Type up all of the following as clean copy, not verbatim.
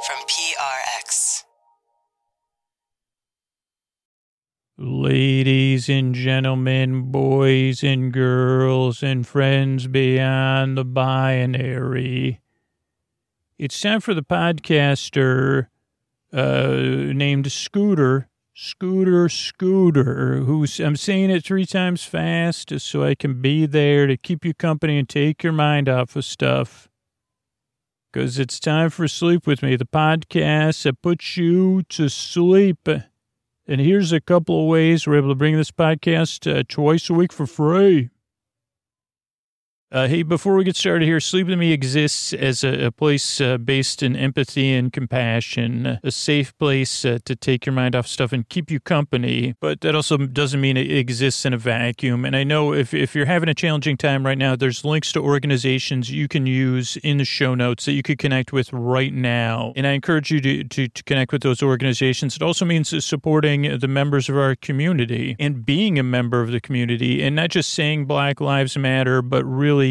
from PRX. Ladies and gentlemen, boys and girls, and friends beyond the binary, it's time for the podcaster named Scooter, who's, I'm saying it 3 times fast so I can be there to keep you company and take your mind off of stuff. Because it's time for Sleep With Me, the podcast that puts you to sleep. And here's a couple of ways we're able to bring this podcast twice a week for free. Hey, before we get started here, Sleep With Me exists as a place based in empathy and compassion, a safe place to take your mind off stuff and keep you company. But that also doesn't mean it exists in a vacuum. And I know if you're having a challenging time right now, there's links to organizations you can use in the show notes that you could connect with right now. And I encourage you to connect with those organizations. It also means supporting the members of our community and being a member of the community and not just saying Black Lives Matter, but really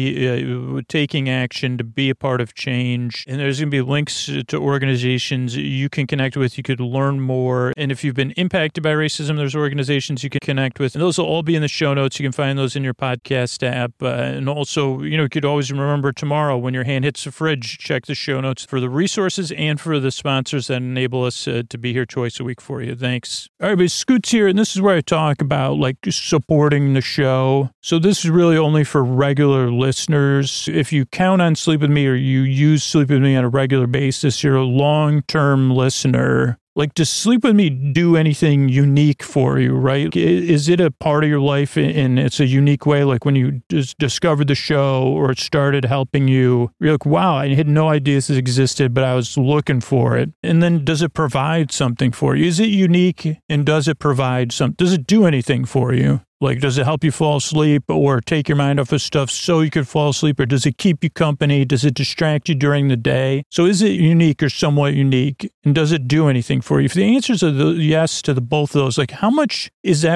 taking action to be a part of change. And there's going to be links to organizations you can connect with. You could learn more. And if you've been impacted by racism, there's organizations you can connect with. And those will all be in the show notes. You can find those in your podcast app. And also, you could always remember tomorrow when your hand hits the fridge, check the show notes for the resources and for the sponsors that enable us to be here twice a week for you. Thanks. All right, but Scoot's here, and this is where I talk about supporting the show. So this is really only for regular listeners. If you count on Sleep With Me or you use Sleep With Me on a regular basis, you're a long-term listener. Does Sleep With Me do anything unique for you, right? Is it a part of your life and it's a unique way? Like when you just discovered the show or it started helping you, you're like, wow, I had no idea this existed, but I was looking for it. And then does it provide something for you? Is it unique and does it provide something? Does it do anything for you? Does it help you fall asleep or take your mind off of stuff so you can fall asleep? Or does it keep you company? Does it distract you during the day? So is it unique or somewhat unique? And does it do anything for you? If the answers are yes to both of those, how much is that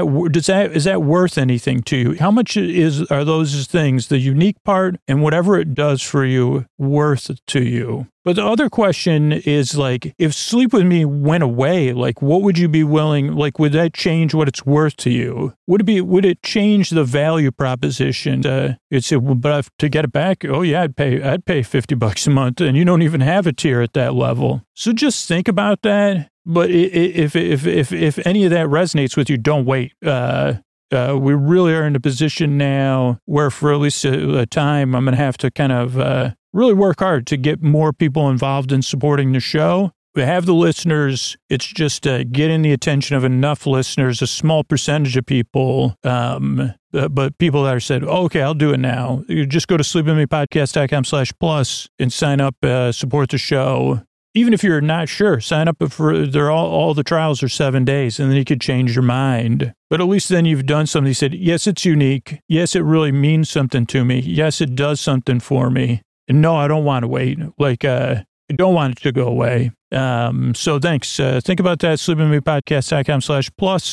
worth anything to you? How much are those things, the unique part and whatever it does for you, worth to you? But the other question is if Sleep With Me went away, what would you be willing, would that change what it's worth to you? Would it change the value proposition? You'd say, well, but to get it back, oh yeah, I'd pay $50 a month, and you don't even have a tier at that level. So just think about that. But if any of that resonates with you, don't wait. We really are in a position now where for at least a time, I'm going to have to kind of really work hard to get more people involved in supporting the show. We have the listeners. It's just getting the attention of enough listeners, a small percentage of people, but people that are said, oh, okay, I'll do it now. You just go to sleepwithmepodcast.com/plus and sign up, support the show. Even if you're not sure, sign up for all the trials are 7 days, and then you could change your mind. But at least then you've done something. You said, yes, it's unique. Yes, it really means something to me. Yes, it does something for me. And no, I don't want to wait. I don't want it to go away. So thanks. Think about that. Sleepwithmepodcast.com/plus.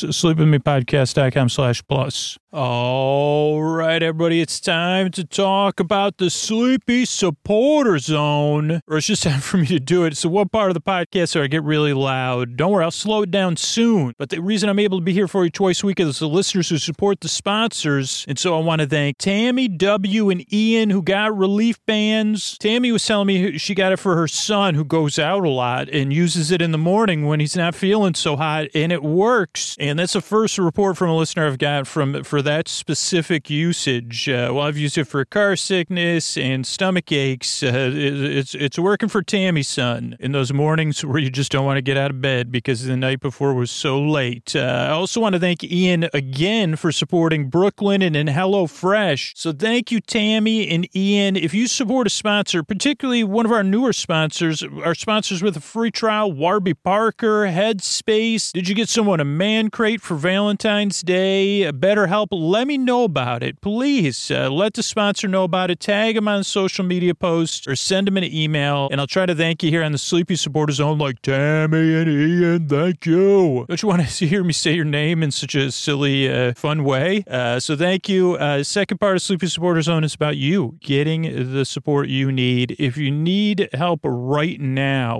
Sleepwithmepodcast.com/plus. All right, everybody. It's time to talk about the Sleepy Supporter Zone. Or it's just time for me to do it. So what part of the podcast I get really loud? Don't worry, I'll slow it down soon. But the reason I'm able to be here for you twice a week is the listeners who support the sponsors. And so I want to thank Tammy W. and Ian who got relief bands. Tammy was telling me she got it for her son who goes out a lot and uses it in the morning when he's not feeling so hot, and it works. And that's the first report from a listener I've got for that specific usage. Well, I've used it for car sickness and stomach aches. It's working for Tammy's son in those mornings where you just don't want to get out of bed because the night before was so late. I also want to thank Ian again for supporting Brooklyn and HelloFresh. So thank you, Tammy and Ian. If you support a sponsor, particularly one of our newer sponsors, our sponsors with a free trial, Warby Parker, Headspace. Did you get someone a man crate for Valentine's Day? BetterHelp? Let me know about it. Please let the sponsor know about it. Tag them on social media posts or send them an email, and I'll try to thank you here on the Sleepy Supporter Zone like Tammy and Ian. Thank you. Don't you want to hear me say your name in such a silly, fun way? So thank you. Second part of Sleepy Supporter Zone is about you getting the support you need. If you need help right now, there's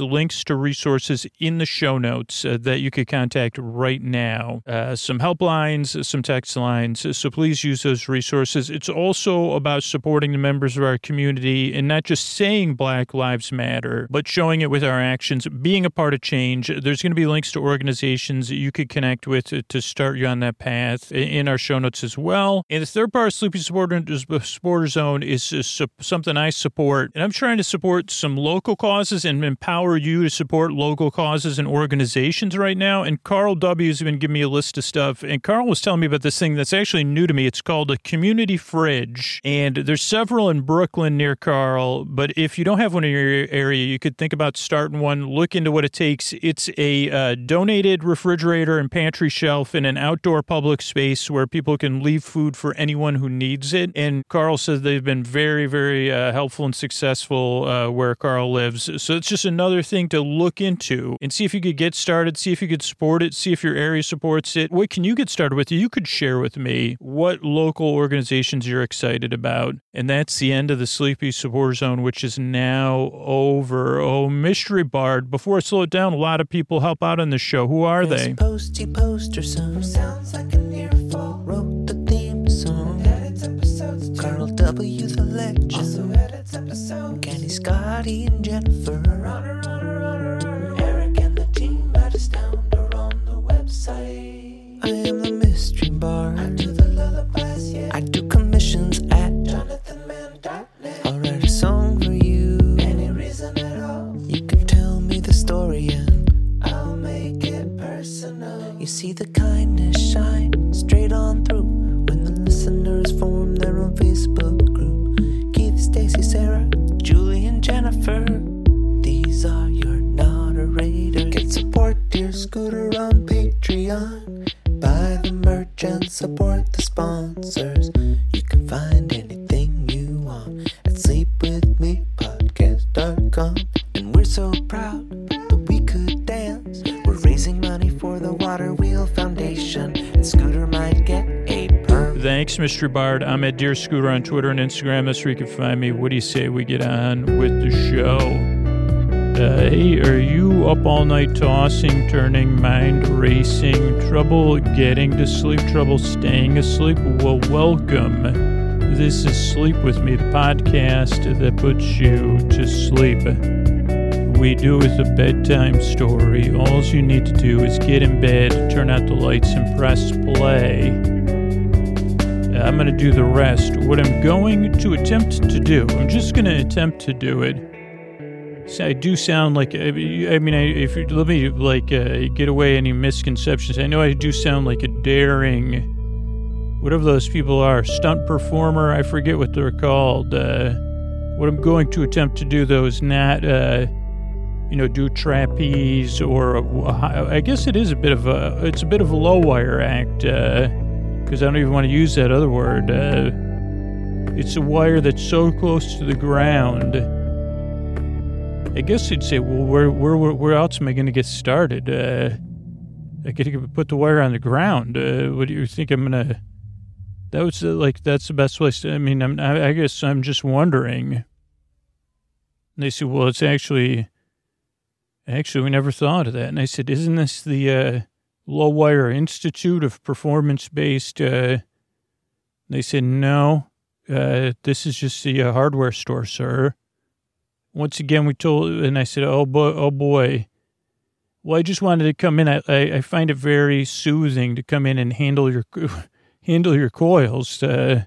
links to resources in the show notes that you could contact right now. Some helplines, some text lines. So please use those resources. It's also about supporting the members of our community and not just saying Black Lives Matter, but showing it with our actions, being a part of change. There's going to be links to organizations that you could connect with to start you on that path in our show notes as well. And the third part of Sleepy Supporter Zone is something I support. And I'm trying to support some local causes and empower you to support local causes and organizations right now. And Carl W. has been giving me a list of stuff. And Carl was telling me about this thing that's actually new to me. It's called a community fridge. And there's several in Brooklyn near Carl. But if you don't have one in your area, you could think about starting one. Look into what it takes. It's a donated refrigerator and pantry shelf in an outdoor public space where people can leave food for anyone who needs it. And Carl says they've been very, very helpful and successful where Carl lives. So it's just another thing to look into and see if you could get started, see if you could support it, see if your area supports it. What can you get started with? You could share with me what local organizations you're excited about. And that's the end of the Sleepy Supporter Zone, which is now over. Oh, Mystery Bard. Before I slow it down, a lot of people help out on the show. Who are they? Posty poster son sounds like an earful. Wrote the theme song. Edits episodes too. Carl W. the legend. Also edits episodes. Kenny, Scotty, and Jennifer. Runner. Eric and the team at Astound are on the website. I am the mystery bard. I do the lullabies, yeah. I do commissions at JonathanMann.net. I'll write a song for you. Any reason at all. You can tell me the story and I'll make it personal. You see the kindness shine straight on through when the listeners form their own Facebook group. Keith, Stacy, Sarah, Julie, and Jennifer. These are your moderators. Get support Dear Scooter on Patreon. Buy the merch and support the sponsors. You can find anything you want at sleepwithmepodcast.com. And we're so proud that we could dance. We're raising money for the Water Wheel Foundation, and Scooter might get a perm. Thanks, Mr. Bard. I'm at Dear Scooter on Twitter and Instagram. That's where you can find me. What do you say we get on with the show? Hey, are you up all night tossing, turning, mind racing, trouble getting to sleep, trouble staying asleep? Well, welcome. This is Sleep With Me, the podcast that puts you to sleep. We do it with a bedtime story. All you need to do is get in bed, turn out the lights, and press play. I'm going to do the rest. What I'm going to attempt to do, I'm just going to attempt to do it. I do sound like, if you let me get away any misconceptions. I know I do sound like a daring, whatever those people are, stunt performer. I forget what they're called. What I'm going to attempt to do, though, is not, do trapeze or I guess it is a bit of a low wire act, because I don't even want to use that other word. It's a wire that's so close to the ground. I guess you'd say, well, where else am I going to get started? I got to put the wire on the ground. What do you think I'm going to... that's the best place to... I guess I'm just wondering. And they said, well, it's actually, we never thought of that. And I said, isn't this the Low Wire Institute of Performance-Based... They said, no, this is just the hardware store, sir. Once again, and I said, oh boy. Well, I just wanted to come in. I find it very soothing to come in and handle your coils. Or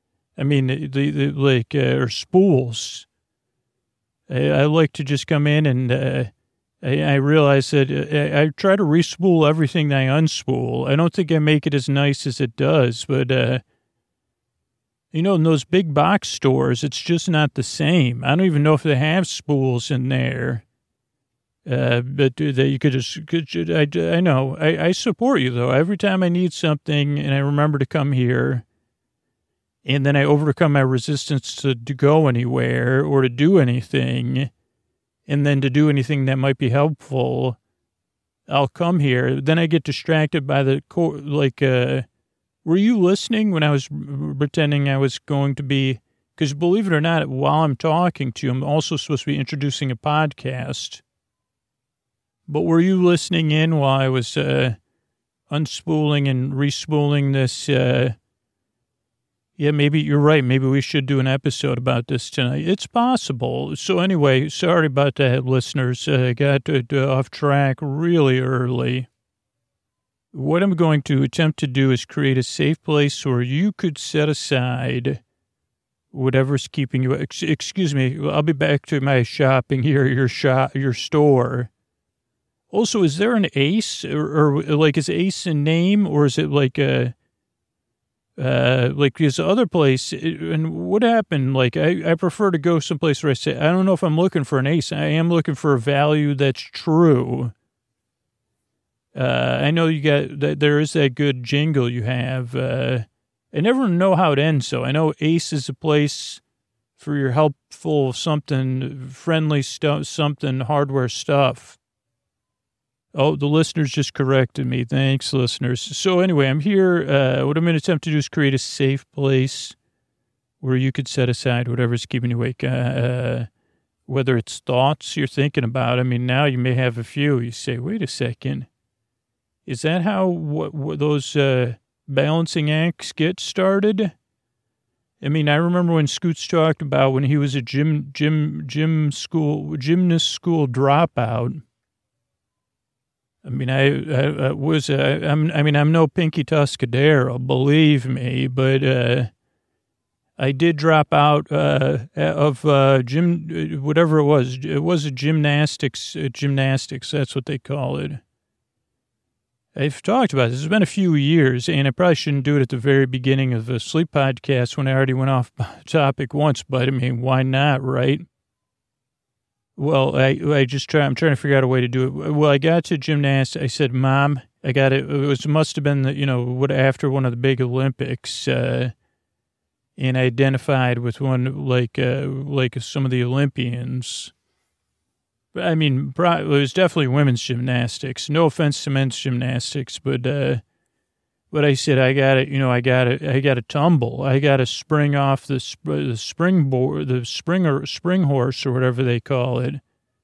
spools. I like to just come in and I realize that I try to re-spool everything that I unspool. I don't think I make it as nice as it does, but in those big box stores, it's just not the same. I don't even know if they have spools in there. But you could just, I know. I support you, though. Every time I need something and I remember to come here, and then I overcome my resistance to go anywhere or to do anything, and then to do anything that might be helpful, I'll come here. Then I get distracted by were you listening when I was pretending I was going to be... Because believe it or not, while I'm talking to you, I'm also supposed to be introducing a podcast. But were you listening in while I was unspooling and respooling this? Yeah, maybe you're right. Maybe we should do an episode about this tonight. It's possible. So anyway, sorry about that, listeners. Got off track really early. What I'm going to attempt to do is create a safe place where you could set aside whatever's keeping you. Excuse me. I'll be back to my shopping here. Your store. Also, is there an Ace or like is Ace a name or is it like a like this other place? And what happened? Like I prefer to go someplace where I say I don't know if I'm looking for an Ace. I am looking for a value that's true. I know you got that. There is that good jingle you have. I never know how it ends. So I know Ace is a place for your helpful something, friendly stuff, something hardware stuff. Oh, the listeners just corrected me. Thanks, listeners. So anyway, I'm here. What I'm going to attempt to do is create a safe place where you could set aside whatever's keeping you awake. Whether it's thoughts you're thinking about. I mean, now you may have a few. You say, wait a second. Is that how what those balancing acts get started? I mean, I remember when Scoots talked about when he was a gymnast school dropout. I mean, I'm no Pinky Tuscadero, believe me, but I did drop out of gym, whatever it was. It was a gymnastics. That's what they call it. I've talked about this. It's been a few years, and I probably shouldn't do it at the very beginning of the sleep podcast when I already went off topic once, but I mean, why not, right? Well, I'm trying to figure out a way to do it. Well, I got to gymnastics. I said, Mom, I got it. It must have been, after one of the big Olympics, and I identified with one, like some of the Olympians. I mean, it was definitely women's gymnastics. No offense to men's gymnastics, but I said, I got to tumble. I got to spring off the springboard, the spring horse or whatever they call it.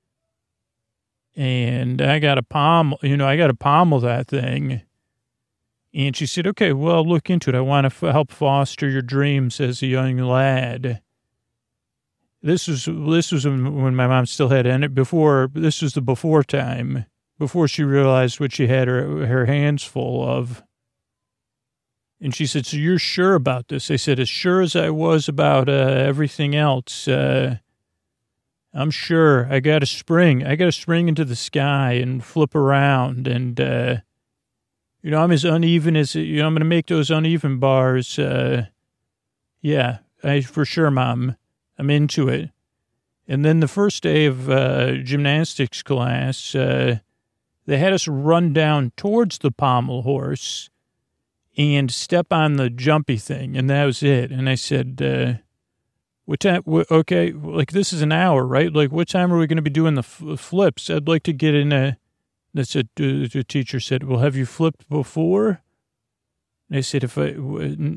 And I got to pommel that thing. And she said, okay, well, I'll look into it. I want to help foster your dreams as a young lad. This was when my mom still had it before. This was the before time, before she realized what she had her hands full of. And she said, so you're sure about this? I said, as sure as I was about everything else. I'm sure. I got to spring into the sky and flip around. And, I'm as uneven as, I'm going to make those uneven bars. Yeah, for sure, Mom. I'm into it. And then the first day of gymnastics class, they had us run down towards the pommel horse and step on the jumpy thing, and that was it. And I said, what time? Okay, like this is an hour, right? Like what time are we going to be doing the flips? I'd like to get in the teacher said, well, have you flipped before? And I said, if I'd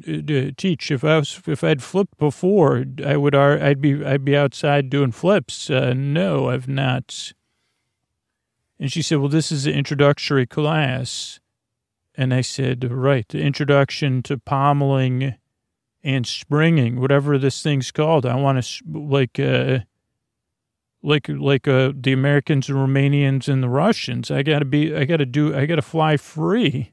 flipped before, I'd be outside doing flips. No, I've not. And she said, well, this is an introductory class. And I said, right, the introduction to pommeling and springing, whatever this thing's called. I want to like the Americans and Romanians and the Russians. I got to fly free.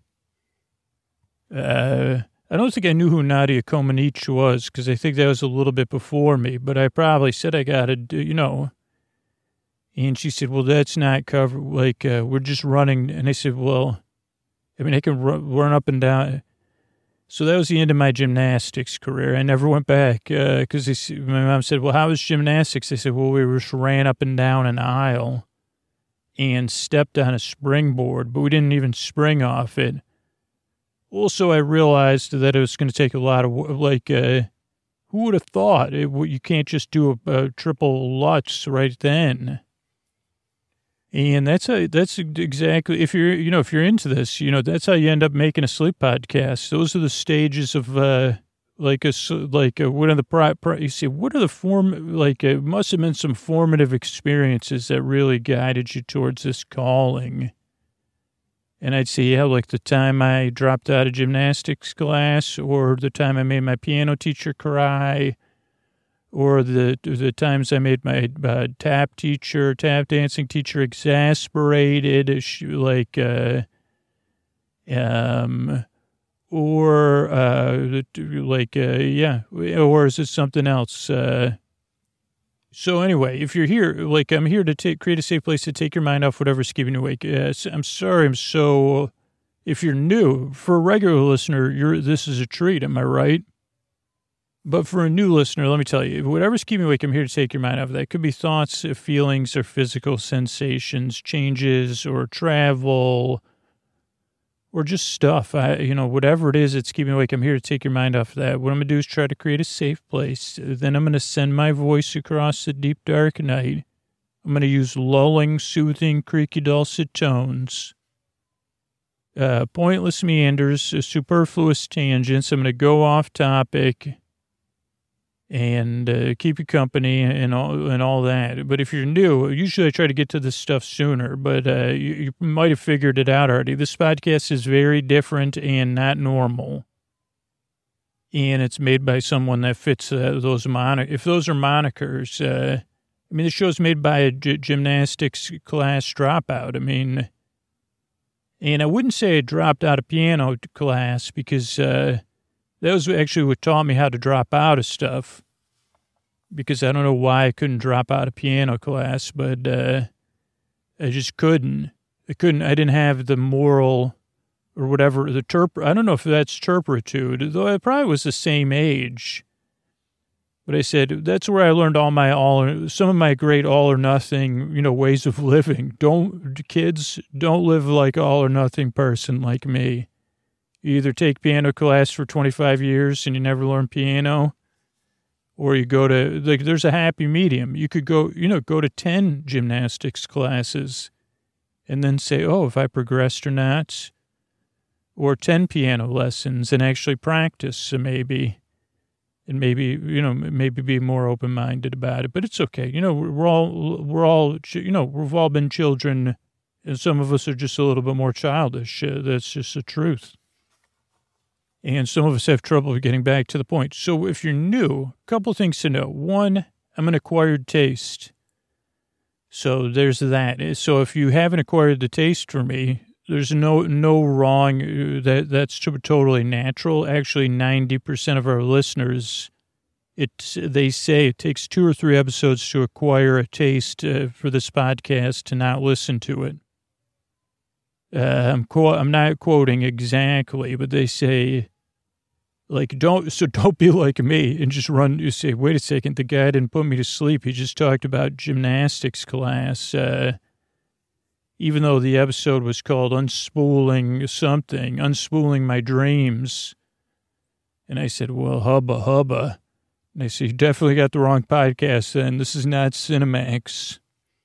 I don't think I knew who Nadia Comaneci was because I think that was a little bit before me, but I probably said I got to do, And she said, well, that's not covered. Like, we're just running. And I said, well, I mean, I can run up and down. So that was the end of my gymnastics career. I never went back because my mom said, well, how was gymnastics? I said, well, we just ran up and down an aisle and stepped on a springboard, but we didn't even spring off it. Also, I realized that it was going to take a lot of, who would have thought? You can't just do a triple Lutz right then. And that's exactly, if you're into this, that's how you end up making a sleep podcast. Those are the stages of Like one of the you see, what are the it must have been some formative experiences that really guided you towards this calling. And I'd say, yeah, like the time I dropped out of gymnastics class, or the time I made my piano teacher cry, or the times I made my tap dancing teacher exasperated, or is it something else? So anyway, if you're here, like I'm here to create a safe place to take your mind off whatever's keeping you awake. I'm sorry, if you're new, for a regular listener, this is a treat, am I right? But for a new listener, let me tell you, whatever's keeping you awake, I'm here to take your mind off of that. It could be thoughts, feelings, or physical sensations, changes, or travel, or just stuff. Whatever it is that's keeping you awake, I'm here to take your mind off of that. What I'm going to do is try to create a safe place. Then I'm going to send my voice across the deep, dark night. I'm going to use lulling, soothing, creaky, dulcet tones, pointless meanders, superfluous tangents. I'm going to go off topic and keep you company and all that. But if you're new, usually I try to get to this stuff sooner, but you might have figured it out already. This podcast is very different and not normal. And it's made by someone that fits those if those are monikers. The show's made by a gymnastics class dropout. And I wouldn't say I dropped out of piano class because that was actually what taught me how to drop out of stuff, because I don't know why I couldn't drop out of piano class, but I just couldn't. I didn't have the moral or whatever, I don't know if that's turpitude, though I probably was the same age. But I said, that's where I learned some of my great all or nothing, ways of living. Kids, don't live like all or nothing person like me. You either take piano class for 25 years and you never learn piano, or you go to, there's a happy medium. You could go to 10 gymnastics classes and then say, oh, if I progressed or not, or 10 piano lessons and actually practice maybe, and maybe be more open-minded about it. But it's okay. We've all been children, and some of us are just a little bit more childish. That's just the truth. And some of us have trouble getting back to the point. So if you're new, a couple things to know. One, I'm an acquired taste. So there's that. So if you haven't acquired the taste for me, there's no wrong. That's totally natural. Actually, 90% of our listeners, they say it takes 2 or 3 episodes to acquire a taste for this podcast to not listen to it. I'm not quoting exactly, but they say, don't be like me and just run. You say, wait a second, the guy didn't put me to sleep. He just talked about gymnastics class. Even though the episode was called Unspooling My Dreams. And I said, well, hubba. And they said, you definitely got the wrong podcast then. This is not Cinemax.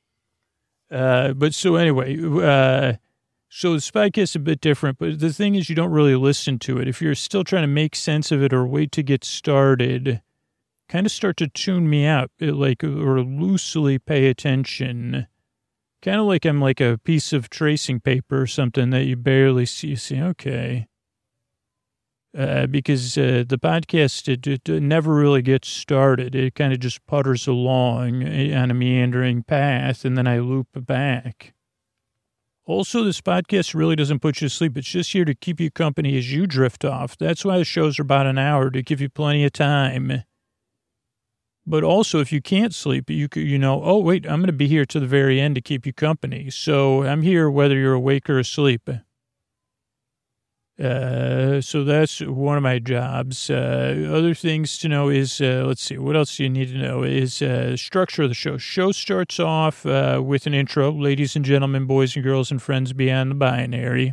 But so anyway, so the podcast is a bit different, but the thing is you don't really listen to it. If you're still trying to make sense of it or wait to get started, kind of start to tune me out, or loosely pay attention. Kind of like I'm like a piece of tracing paper or something that you barely see. You say, okay. Because the podcast, it never really gets started. It kind of just putters along on a meandering path, and then I loop back. Also, this podcast really doesn't put you to sleep. It's just here to keep you company as you drift off. That's why the shows are about an hour, to give you plenty of time. But also, if you can't sleep, oh, wait, I'm going to be here to the very end to keep you company. So I'm here whether you're awake or asleep. So that's one of my jobs. Other things to know is, let's see, what else do you need to know is structure of the show. Show starts off with an intro. Ladies and gentlemen, boys and girls, and friends beyond the binary.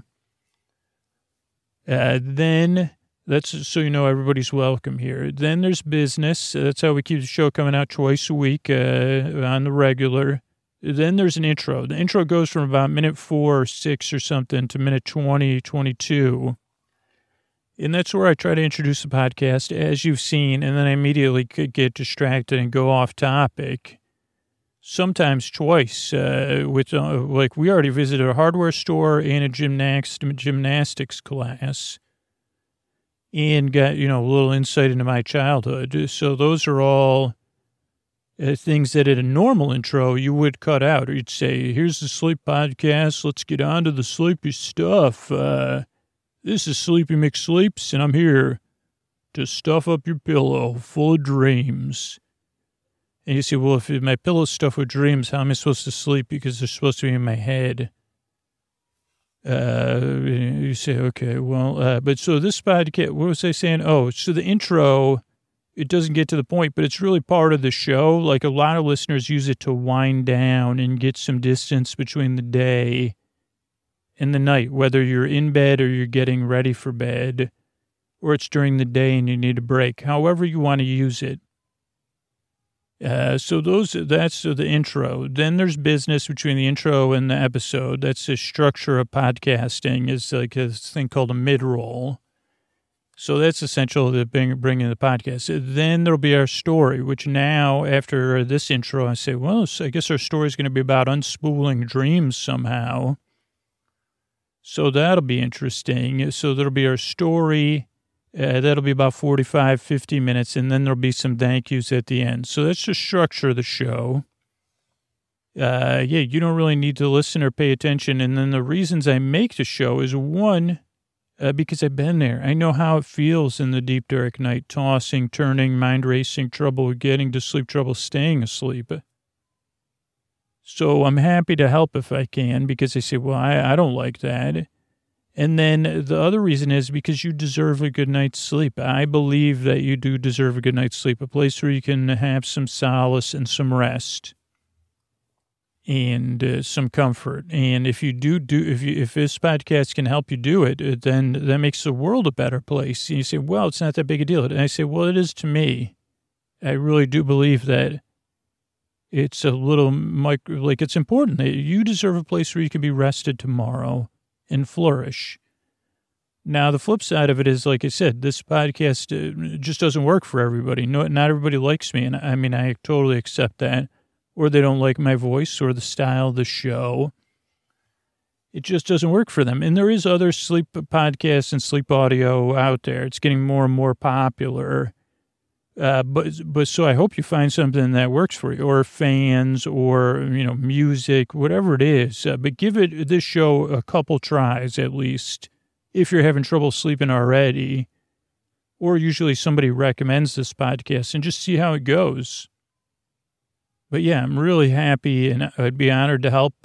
Then... that's so everybody's welcome here. Then there's business. That's how we keep the show coming out twice a week on the regular. Then there's an intro. The intro goes from about minute 4 or 6 or something to minute 20, 22. And that's where I try to introduce the podcast, as you've seen, and then I immediately could get distracted and go off topic. Sometimes twice, like we already visited a hardware store and a gymnastics class and got, a little insight into my childhood. So those are all things that at a normal intro you would cut out. You'd say, here's the sleep podcast. Let's get on to the sleepy stuff. This is Sleepy McSleeps, and I'm here to stuff up your pillow full of dreams. And you say, well, if my pillow's stuffed with dreams, how am I supposed to sleep? Because they're supposed to be in my head. You say, okay, well, but so this podcast, what was I saying? Oh, so the intro, it doesn't get to the point, but it's really part of the show. Like a lot of listeners use it to wind down and get some distance between the day and the night, whether you're in bed or you're getting ready for bed, or it's during the day and you need a break, however you want to use it. So that's the intro. Then there's business between the intro and the episode. That's the structure of podcasting. It's like a thing called a mid-roll. So that's essential to bringing the podcast. Then there'll be our story, which now after this intro, I say, well, I guess our story is going to be about unspooling dreams somehow. So that'll be interesting. So there'll be our story. That'll be about 45, 50 minutes, and then there'll be some thank yous at the end. So that's the structure of the show. You don't really need to listen or pay attention. And then the reasons I make the show is, one, because I've been there. I know how it feels in the deep, dark night, tossing, turning, mind racing, trouble getting to sleep, trouble staying asleep. So I'm happy to help if I can, because I say, well, I don't like that. And then the other reason is because you deserve a good night's sleep. I believe that you do deserve a good night's sleep, a place where you can have some solace and some rest and some comfort. And if you if this podcast can help you do it, then that makes the world a better place. And you say, well, it's not that big a deal. And I say, well, it is to me. I really do believe that it's a little, like it's important that you deserve a place where you can be rested tomorrow and flourish. Now, the flip side of it is, like I said, this podcast just doesn't work for everybody. No, not everybody likes me, and I totally accept that. Or they don't like my voice or the style of the show. It just doesn't work for them. And there is other sleep podcasts and sleep audio out there. It's getting more and more popular. But so I hope you find something that works for you, or fans, or, music, whatever it is. But give this show a couple tries at least, if you're having trouble sleeping already, or usually somebody recommends this podcast, and just see how it goes. But yeah, I'm really happy, and I'd be honored to help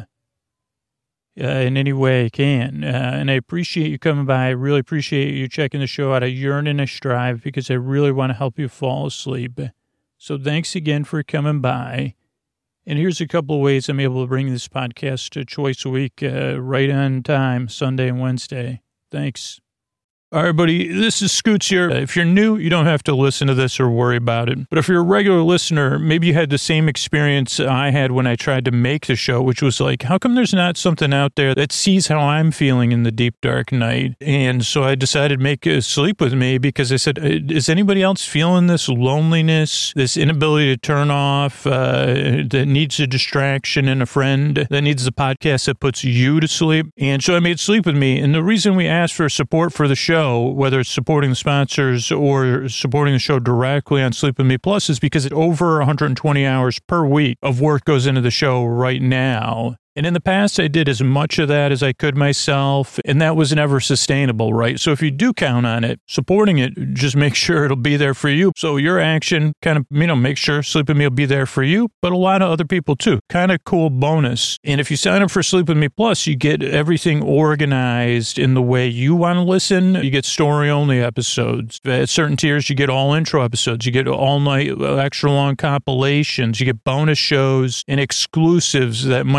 in any way I can. And I appreciate you coming by. I really appreciate you checking the show out. I yearn and I strive because I really want to help you fall asleep. So thanks again for coming by. And here's a couple of ways I'm able to bring this podcast twice a week, right on time, Sunday and Wednesday. Thanks. All right, buddy, this is Scoots here. If you're new, you don't have to listen to this or worry about it. But if you're a regular listener, maybe you had the same experience I had when I tried to make the show, which was like, how come there's not something out there that sees how I'm feeling in the deep, dark night? And so I decided to make Sleep With Me, because I said, is anybody else feeling this loneliness, this inability to turn off, that needs a distraction and a friend, that needs the podcast that puts you to sleep? And so I made Sleep With Me. And the reason we asked for support for the show, whether it's supporting the sponsors or supporting the show directly on Sleep With Me Plus, is because over 120 hours per week of work goes into the show right now. And in the past, I did as much of that as I could myself, and that was never sustainable, right? So if you do count on it, supporting it, just make sure it'll be there for you. So your action kind of, make sure Sleep With Me will be there for you, but a lot of other people too. Kind of cool bonus. And if you sign up for Sleep With Me Plus, you get everything organized in the way you want to listen. You get story-only episodes. At certain tiers, you get all intro episodes. You get all-night, extra-long compilations. You get bonus shows and exclusives that might not fit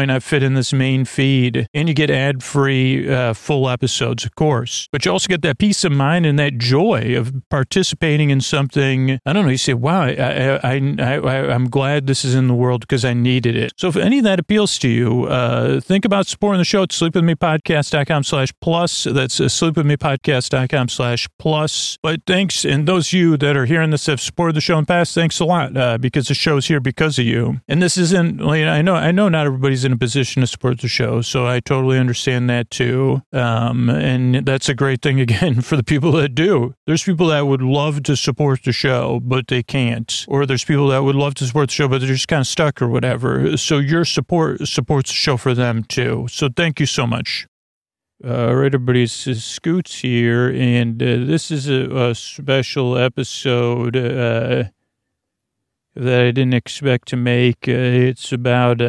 in this main feed, and you get ad-free full episodes, of course. But you also get that peace of mind and that joy of participating in something. I don't know. You say, wow, I'm glad this is in the world because I needed it. So if any of that appeals to you, think about supporting the show at sleepwithmepodcast.com/plus. That's sleepwithmepodcast.com/plus. But thanks, and those of you that are hearing this have supported the show in the past, thanks a lot, because the show's here because of you. And this isn't, I know not everybody's in a position to support the show, so I totally understand that too. And that's a great thing, again, for the people that do. There's people that would love to support the show, but they can't. Or there's people that would love to support the show, but they're just kind of stuck or whatever. So your support supports the show for them too. So thank you so much. All right, everybody, it's Scoots here, and this is a special episode that I didn't expect to make. It's about,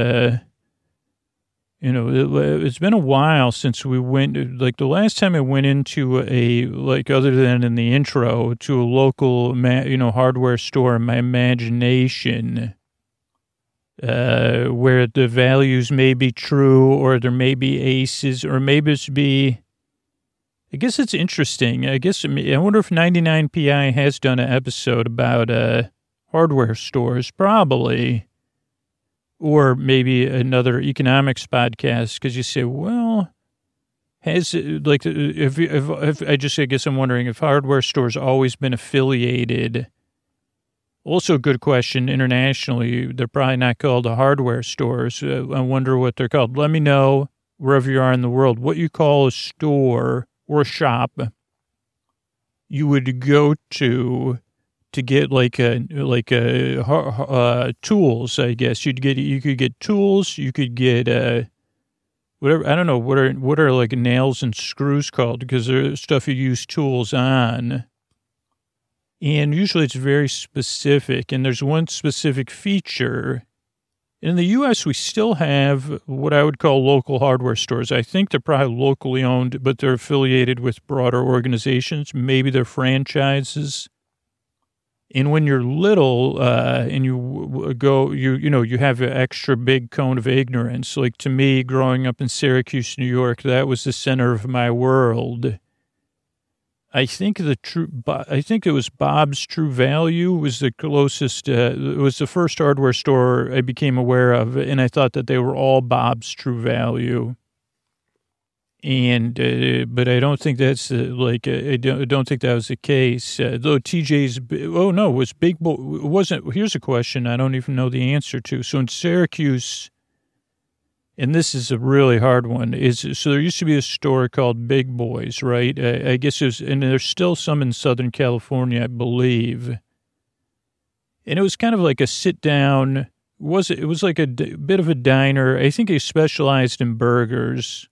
it's been a while since we went, like the last time I went into other than in the intro, to a local, hardware store in my imagination. Where the values may be true, or there may be aces, or maybe I guess it's interesting. I wonder if 99PI has done an episode about, hardware stores, probably, or maybe another economics podcast. Because you say, well, has it, like, if I guess I'm wondering if hardware stores always been affiliated. Also, a good question. Internationally, they're probably not called hardware stores. I wonder what they're called. Let me know, wherever you are in the world, what you call a store or a shop you would go to get tools. I guess you could get tools. You could get whatever. I don't know what are like nails and screws called, because they're stuff you use tools on. And usually it's very specific, and there's one specific feature. In the U.S., we still have what I would call local hardware stores. I think they're probably locally owned, but they're affiliated with broader organizations. Maybe they're franchises. And when you're little and you go, you have an extra big cone of ignorance. Like to me, growing up in Syracuse, New York, that was the center of my world. I think it was Bob's True Value was the closest, it was the first hardware store I became aware of, and I thought that they were all Bob's True Value. And, but I don't think that's I don't think that was the case. Though TJ's, it was Big Boy, here's a question I don't even know the answer to. So in Syracuse, and this is a really hard one, so there used to be a store called Big Boys, right? I guess and there's still some in Southern California, I believe. And it was kind of like a sit down, it was like a bit of a diner. I think they specialized in burgers.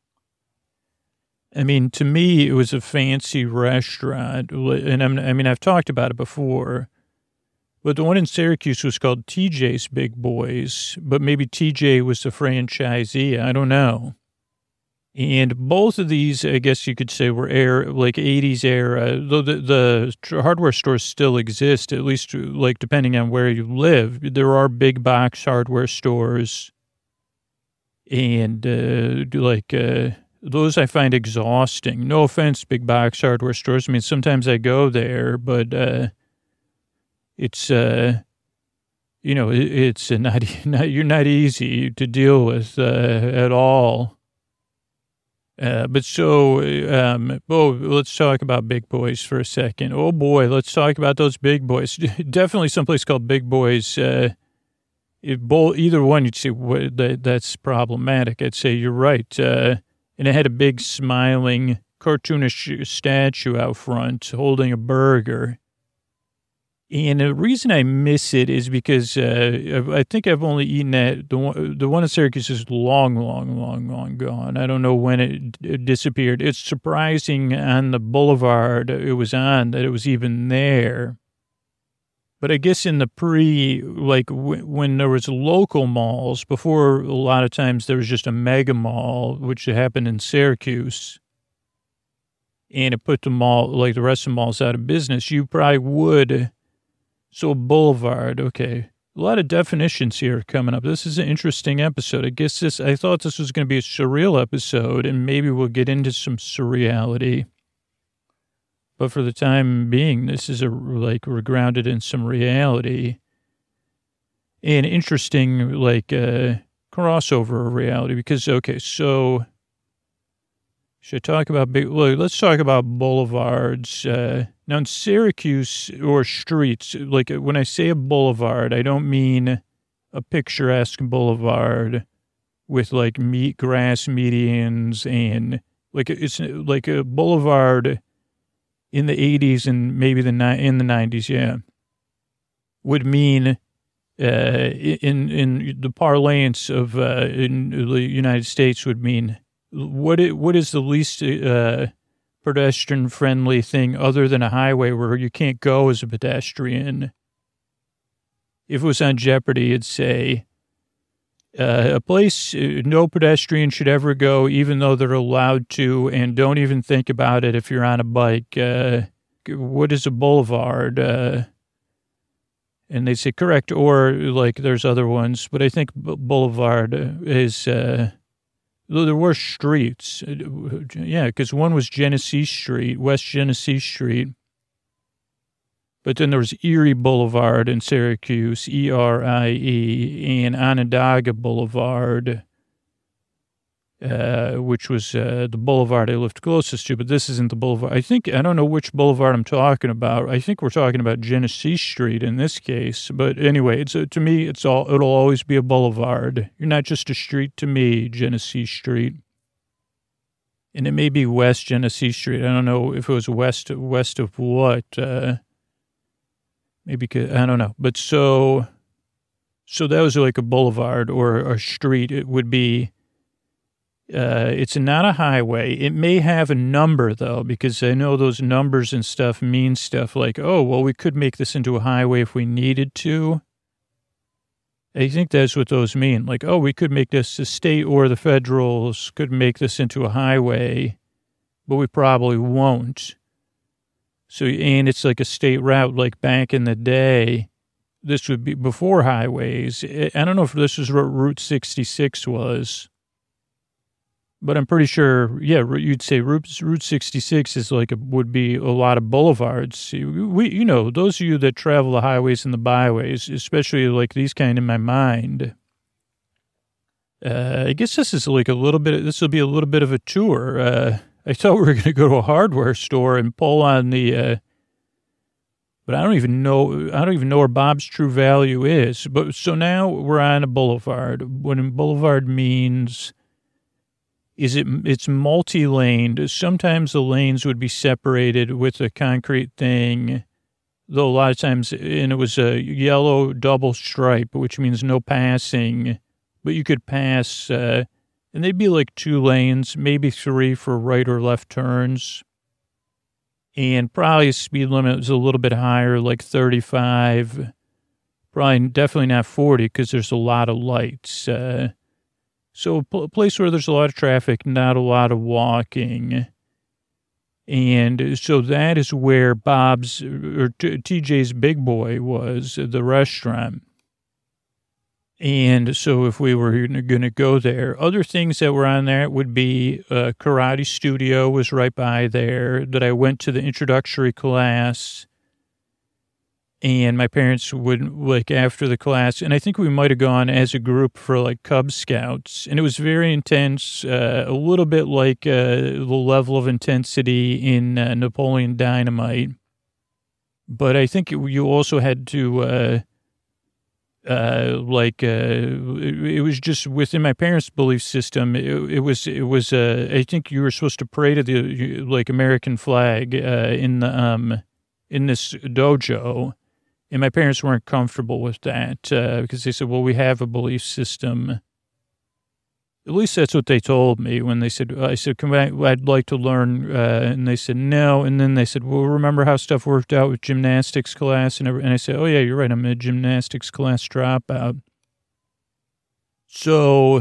I mean, to me, it was a fancy restaurant. And I've talked about it before. But the one in Syracuse was called TJ's Big Boys, but maybe TJ was the franchisee. I don't know. And both of these, I guess you could say, were 80s era, though the hardware stores still exist, at least like depending on where you live. There are big box hardware stores. And those I find exhausting. No offense, big box hardware stores. I mean, sometimes I go there, but it's it's not you're not easy to deal with at all. Let's talk about Big Boys for a second. Oh boy, let's talk about those Big Boys. Definitely someplace called Big Boys. Either one, you'd say that's problematic. I'd say you're right. And it had a big smiling cartoonish statue out front holding a burger. And the reason I miss it is because I think I've only eaten at the one in Syracuse is long gone. I don't know when it disappeared. It's surprising on the boulevard it was on that it was even there. But I guess in the when there was local malls, before a lot of times there was just a mega mall, which happened in Syracuse. And it put the mall, like the rest of the malls, out of business. You probably would. So boulevard, okay. A lot of definitions here coming up. This is an interesting episode. I thought this was going to be a surreal episode, and maybe we'll get into some surreality. But for the time being, this is we're grounded in some reality. An interesting, crossover of reality. Because, okay, so should I talk about let's talk about boulevards. Now, in Syracuse, or streets, when I say a boulevard, I don't mean a picturesque boulevard with, grass medians and, it's like a boulevard in the 80s and maybe in the 90s, yeah, would mean in the parlance of in the United States would mean what is the least pedestrian-friendly thing other than a highway where you can't go as a pedestrian. If it was on Jeopardy, it'd say a place no pedestrian should ever go, even though they're allowed to, and don't even think about it if you're on a bike. What is a boulevard? And they say correct, or there's other ones, but I think boulevard is, there were streets. Yeah, because one was Genesee Street, West Genesee Street. But then there was Erie Boulevard in Syracuse, E-R-I-E, and Onondaga Boulevard, which was the boulevard I lived closest to, but this isn't the boulevard. I don't know which boulevard I'm talking about. I think we're talking about Genesee Street in this case. But anyway, to me, it'll always be a boulevard. You're not just a street to me, Genesee Street. And it may be West Genesee Street. I don't know if it was west of what, maybe, I don't know. But so that was like a boulevard or a street. It would be, it's not a highway. It may have a number, though, because I know those numbers and stuff mean stuff like, oh, well, we could make this into a highway if we needed to. I think that's what those mean. Like, oh, we could make this, the state or the federals could make this into a highway, but we probably won't. So, and it's like a state route, like back in the day, this would be before highways. I don't know if this is what Route 66 was, but I'm pretty sure, yeah, you'd say Route 66 is would be a lot of boulevards. Those of you that travel the highways and the byways, especially these kind in my mind, I guess this is this will be a little bit of a tour. I thought we were going to go to a hardware store and pull on the, but I don't even know where Bob's True Value is. But so now we're on a boulevard. What a boulevard means is it's multi-laned. Sometimes the lanes would be separated with a concrete thing, though a lot of times, and it was a yellow double stripe, which means no passing, but you could pass, and they'd be 2 lanes, maybe 3 for right or left turns. And probably the speed limit was a little bit higher, 35. Probably definitely not 40 because there's a lot of lights. So a place where there's a lot of traffic, not a lot of walking. And so that is where Bob's, or TJ's Big Boy was, the restaurant. And so if we were going to go there, other things that were on there would be karate studio was right by there that I went to the introductory class. And my parents would, after the class, and I think we might have gone as a group for Cub Scouts. And it was very intense, a little bit like the level of intensity in Napoleon Dynamite. But I think you also had to, it was just within my parents' belief system. It was. I think you were supposed to pray to the American flag in this dojo, and my parents weren't comfortable with that because they said, "Well, we have a belief system." At least that's what they told me when they said, I said, I'd like to learn. And they said, no. And then they said, well, remember how stuff worked out with gymnastics class? And I said, oh, yeah, you're right. I'm a gymnastics class dropout. So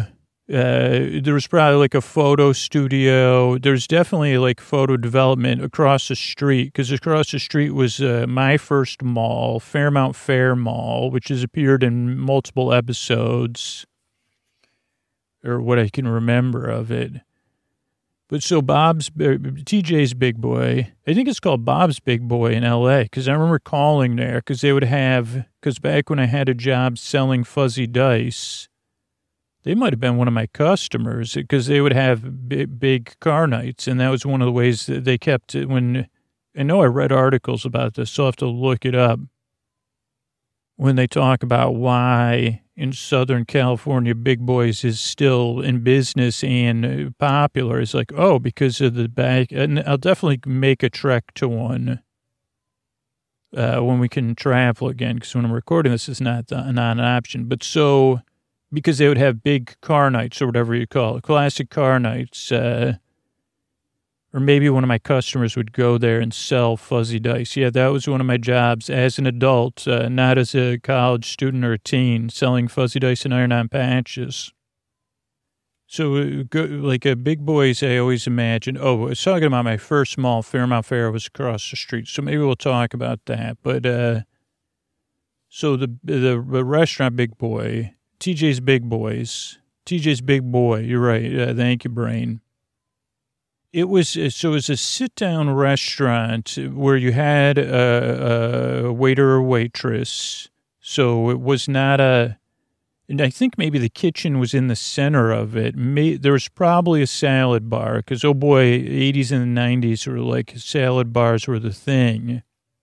There was probably like a photo studio. There's definitely like photo development across the street, because across the street was my first mall, Fairmount Fair Mall, which has appeared in multiple episodes, or what I can remember of it. But so TJ's Big Boy, I think it's called Bob's Big Boy in L.A., because I remember calling there, because they would have, because back when I had a job selling fuzzy dice, they might have been one of my customers, because they would have big car nights, and that was one of the ways that they kept it. When I know I read articles about this, so I'll have to look it up. When they talk about why in Southern California Big Boys is still in business and popular, it's like, oh, because of the back. And I'll definitely make a trek to one when we can travel again, because when I'm recording this, it's not an option. But so, because they would have big car nights or whatever you call it, classic car nights, or maybe one of my customers would go there and sell fuzzy dice. Yeah, that was one of my jobs as an adult, not as a college student or a teen, selling fuzzy dice and iron-on patches. So, like Big Boys, I always imagine, I was talking about my first mall, Fairmount Fair, was across the street, so maybe we'll talk about that. But, so the restaurant Big Boy, TJ's Big Boy, you're right, thank you, brain. It was a sit-down restaurant where you had a waiter or waitress. So it was not and I think maybe the kitchen was in the center of it. There was probably a salad bar, because, oh boy, 80s and the 90s were like salad bars were the thing.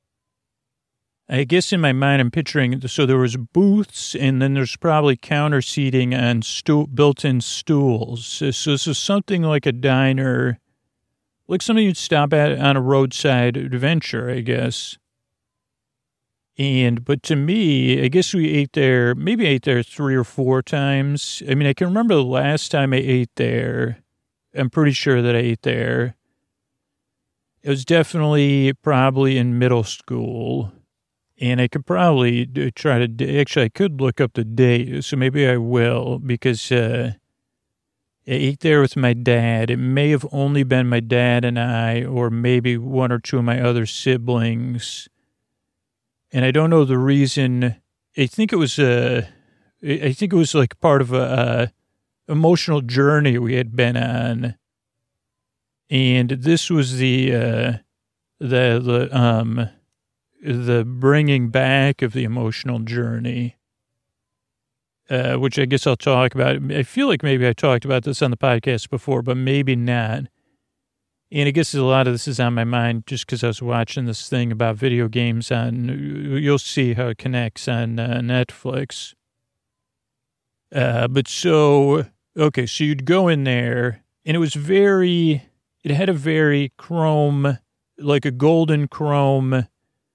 I guess in my mind I'm picturing, so there was booths, and then there's probably counter seating and built-in stools. So this is something like a diner, like something you'd stop at on a roadside adventure, I guess. But to me, I guess we ate there 3 or 4 times. I mean, I can remember the last time I ate there. I'm pretty sure that I ate there. It was definitely probably in middle school. And I could probably I could look up the date, so maybe I will, because I ate there with my dad. It may have only been my dad and I, or maybe 1 or 2 of my other siblings. And I don't know the reason. I think it was like part of a emotional journey we had been on. And this was the bringing back of the emotional journey, which I guess I'll talk about. I feel like maybe I talked about this on the podcast before, but maybe not. And I guess a lot of this is on my mind just because I was watching this thing about video games you'll see how it connects on Netflix. So you'd go in there, and it had a very chrome, like a golden chrome,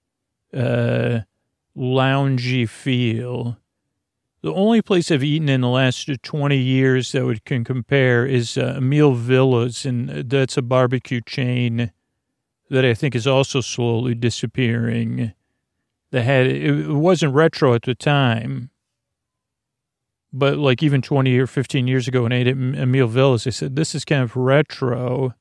loungy feel. The only place I've eaten in the last 20 years that can compare is Emile Villas, and that's a barbecue chain that I think is also slowly disappearing. It wasn't retro at the time, but like even 20 or 15 years ago when I ate at Emile Villas, I said, this is kind of retro.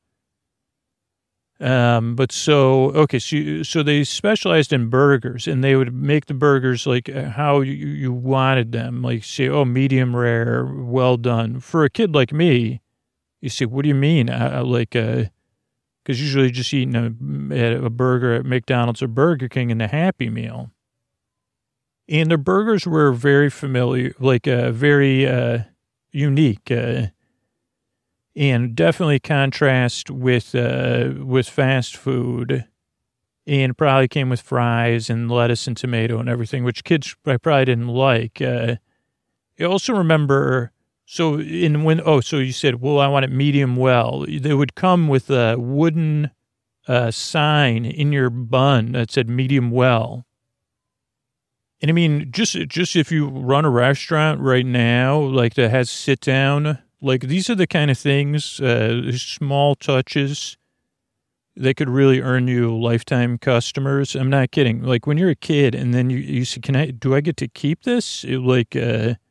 So they specialized in burgers, and they would make the burgers like how you wanted them. Like, say, medium rare, well done. For a kid like me, you say, what do you mean? Because usually just eating a burger at McDonald's or Burger King in the Happy Meal. And their burgers were very familiar, very unique, and definitely contrast with fast food, and probably came with fries and lettuce and tomato and everything, which kids I probably didn't like. I also remember, so you said, well, I want it medium well. They would come with a wooden sign in your bun that said medium well. And I mean, just if you run a restaurant right now, like that has sit down, like these are the kind of things, small touches that could really earn you lifetime customers. I'm not kidding. Like when you're a kid and then you say, do I get to keep this?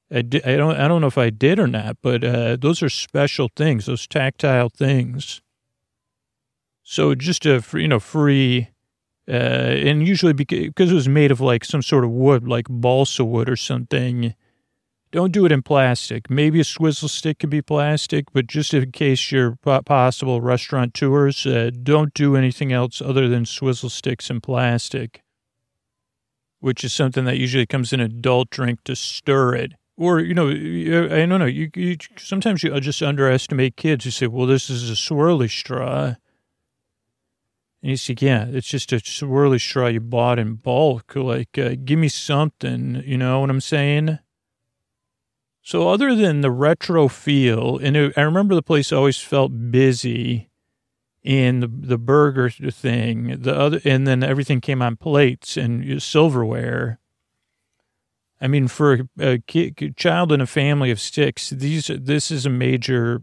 I don't know if I did or not, but those are special things, those tactile things. So just a free, and usually because it was made of like some sort of wood, like balsa wood or something. Don't do it in plastic. Maybe a swizzle stick could be plastic, but just in case you're possible restaurateurs, don't do anything else other than swizzle sticks and plastic, which is something that usually comes in adult drink to stir it. Or, I don't know, you sometimes you just underestimate kids. You say, well, this is a swirly straw. And you say, yeah, it's just a swirly straw you bought in bulk. Like, give me something, you know what I'm saying? So other than the retro feel, and I remember the place always felt busy, and the burger thing, and then everything came on plates and silverware. I mean, for a child in a family of 6, this is a major,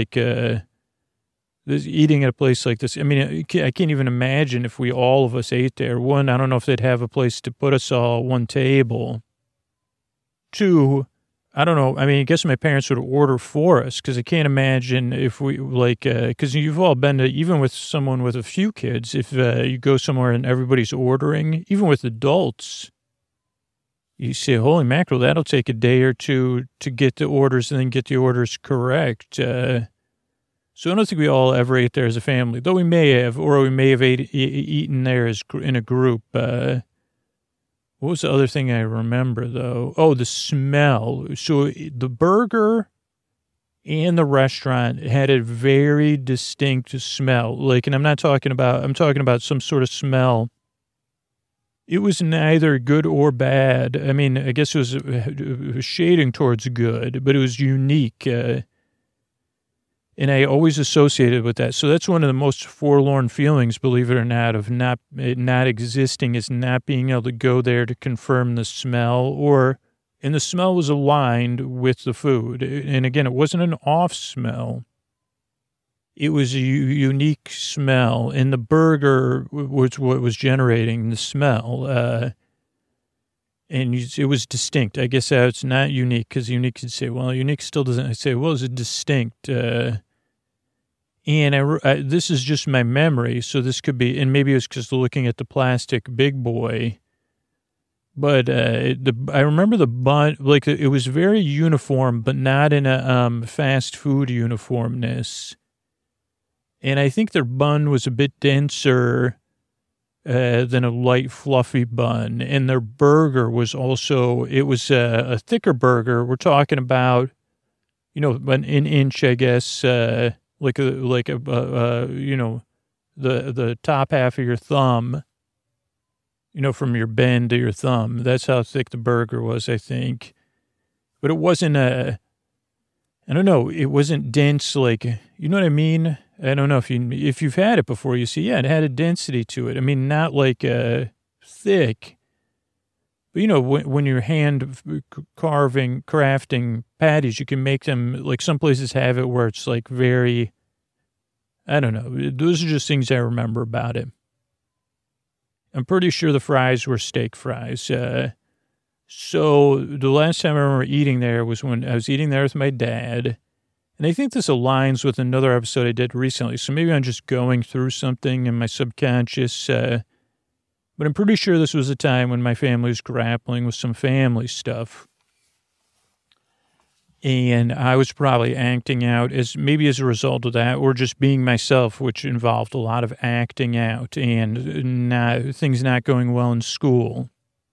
this eating at a place like this. I mean, I can't even imagine if we all of us ate there. 1, I don't know if they'd have a place to put us all at one table. 2, I don't know. I mean, I guess my parents would order for us because I can't imagine if we because you've all been to, even with someone with a few kids, if you go somewhere and everybody's ordering, even with adults, you say, holy mackerel, that'll take a day or two to get the orders and then get the orders correct. So I don't think we all ever ate there as a family, though we may have, or we may have eaten there as in a group. What was the other thing I remember, though? Oh, the smell. So the burger and the restaurant had a very distinct smell. Like, and I'm talking about some sort of smell. It was neither good or bad. I mean, I guess it was shading towards good, but it was unique. And I always associated with that. So that's one of the most forlorn feelings, believe it or not, of not existing, is not being able to go there to confirm the smell, and the smell was aligned with the food. And again, it wasn't an off smell. It was a unique smell, and the burger was what was generating the smell. And it was distinct. I guess it's not unique, because unique could say, well, unique still doesn't. I say, well, it's distinct. And this is just my memory, so this could be, and maybe it was because looking at the plastic big boy, but I remember the bun, like it was very uniform, but not in a fast food uniformness. And I think their bun was a bit denser than a light, fluffy bun. And their burger was also, it was a thicker burger. We're talking about, an inch, I guess, the top half of your thumb, from your bend to your thumb. That's how thick the burger was, I think. But it wasn't I don't know, it wasn't dense, like, you know what I mean? I don't know if you've had it before, you see, yeah, it had a density to it. I mean, not like thick, but when you're crafting patties, you can make them, like some places have it where it's like very, I don't know. Those are just things I remember about it. I'm pretty sure the fries were steak fries. So the last time I remember eating there was when I was eating there with my dad. And I think this aligns with another episode I did recently. So maybe I'm just going through something in my subconscious. But I'm pretty sure this was a time when my family was grappling with some family stuff. And I was probably acting out as a result of that, or just being myself, which involved a lot of acting out and things not going well in school.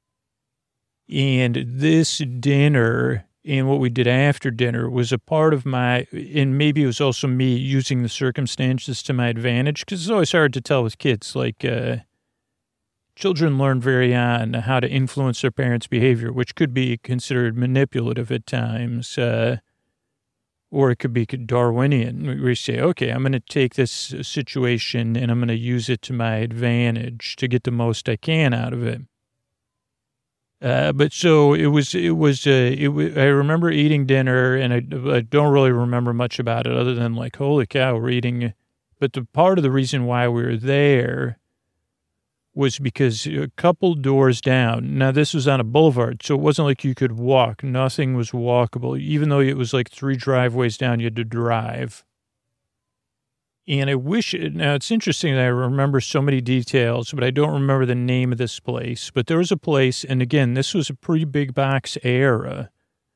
And this dinner and what we did after dinner was a part of and maybe it was also me using the circumstances to my advantage, because it's always hard to tell with kids. Like, children learn very young how to influence their parents' behavior, which could be considered manipulative at times, or it could be Darwinian. We say, okay, I'm going to take this situation and I'm going to use it to my advantage to get the most I can out of it. But so I remember eating dinner, and I don't really remember much about it other than like, holy cow, we're eating. But the part of the reason why we were there was because a couple doors down, now this was on a boulevard, so it wasn't like you could walk. Nothing was walkable. Even though it was like 3 driveways down, you had to drive. And I wish, now it's interesting that I remember so many details, but I don't remember the name of this place. But there was a place, and again, this was a pre-big box era.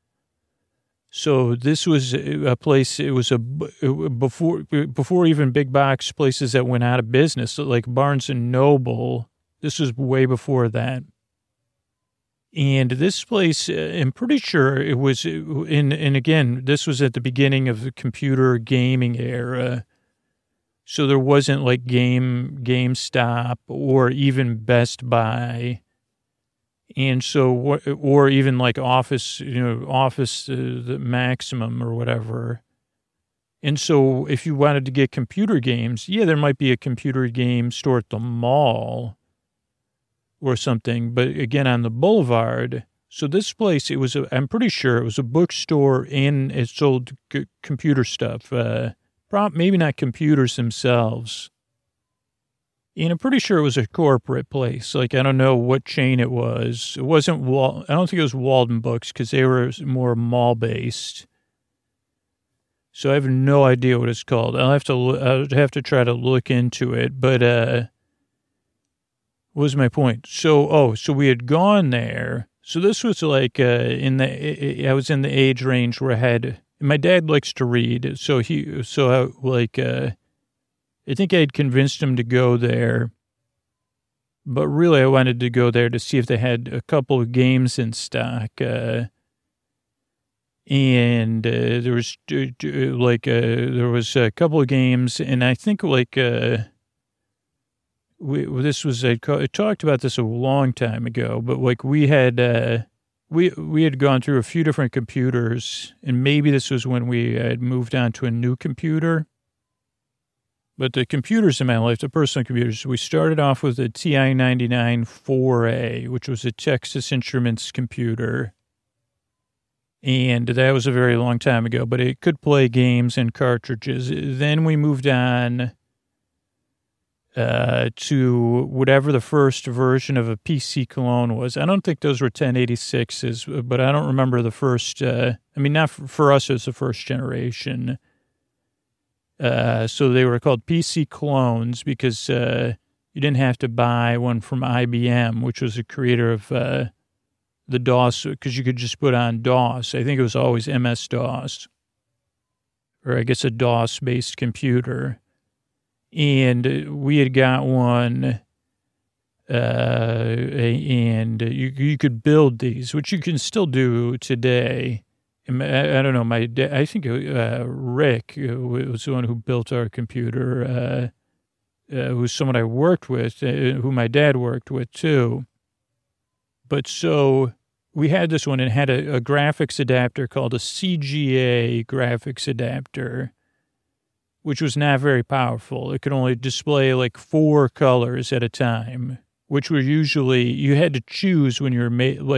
So this was a place, it was before even big box places that went out of business, like Barnes & Noble. This was way before that. And this place, I'm pretty sure it was and again, this was at the beginning of the computer gaming era. So there wasn't like GameStop or even Best Buy. And so, or even like Office, the Maximum or whatever. And so if you wanted to get computer games, yeah, there might be a computer game store at the mall or something, but again, on the boulevard. So this place, I'm pretty sure it was a bookstore and it sold computer stuff. Maybe not computers themselves. And I'm pretty sure it was a corporate place. Like, I don't know what chain it was. It wasn't I don't think it was Walden Books because they were more mall-based. So I have no idea what it's called. I'll have to try to look into it. But what was my point? So we had gone there. So this was like I was in the age range where my dad likes to read. I think I had convinced him to go there. But really, I wanted to go there to see if they had a couple of games in stock. There was there was a couple of games, and I think I talked about this a long time ago, but like we had gone through a few different computers, and maybe this was when we had moved on to a new computer. But the computers in my life, the personal computers, we started off with a TI-99 4A, which was a Texas Instruments computer. And that was a very long time ago, but it could play games and cartridges. Then we moved on to whatever the first version of a PC clone was. I don't think those were 1086s, but I don't remember the first. Not for us, it was the first generation. So they were called PC clones because you didn't have to buy one from IBM, which was a creator of the DOS, because you could just put on DOS. I think it was always MS-DOS, or I guess a DOS-based computer. And we had got one, and you could build these, which you can still do today. I don't know, my dad, I think Rick was the one who built our computer, who's someone I worked with, who my dad worked with too. But so we had this one and had a graphics adapter called a CGA graphics adapter, which was not very powerful. It could only display like 4 colors at a time, which were usually, you had to choose when you were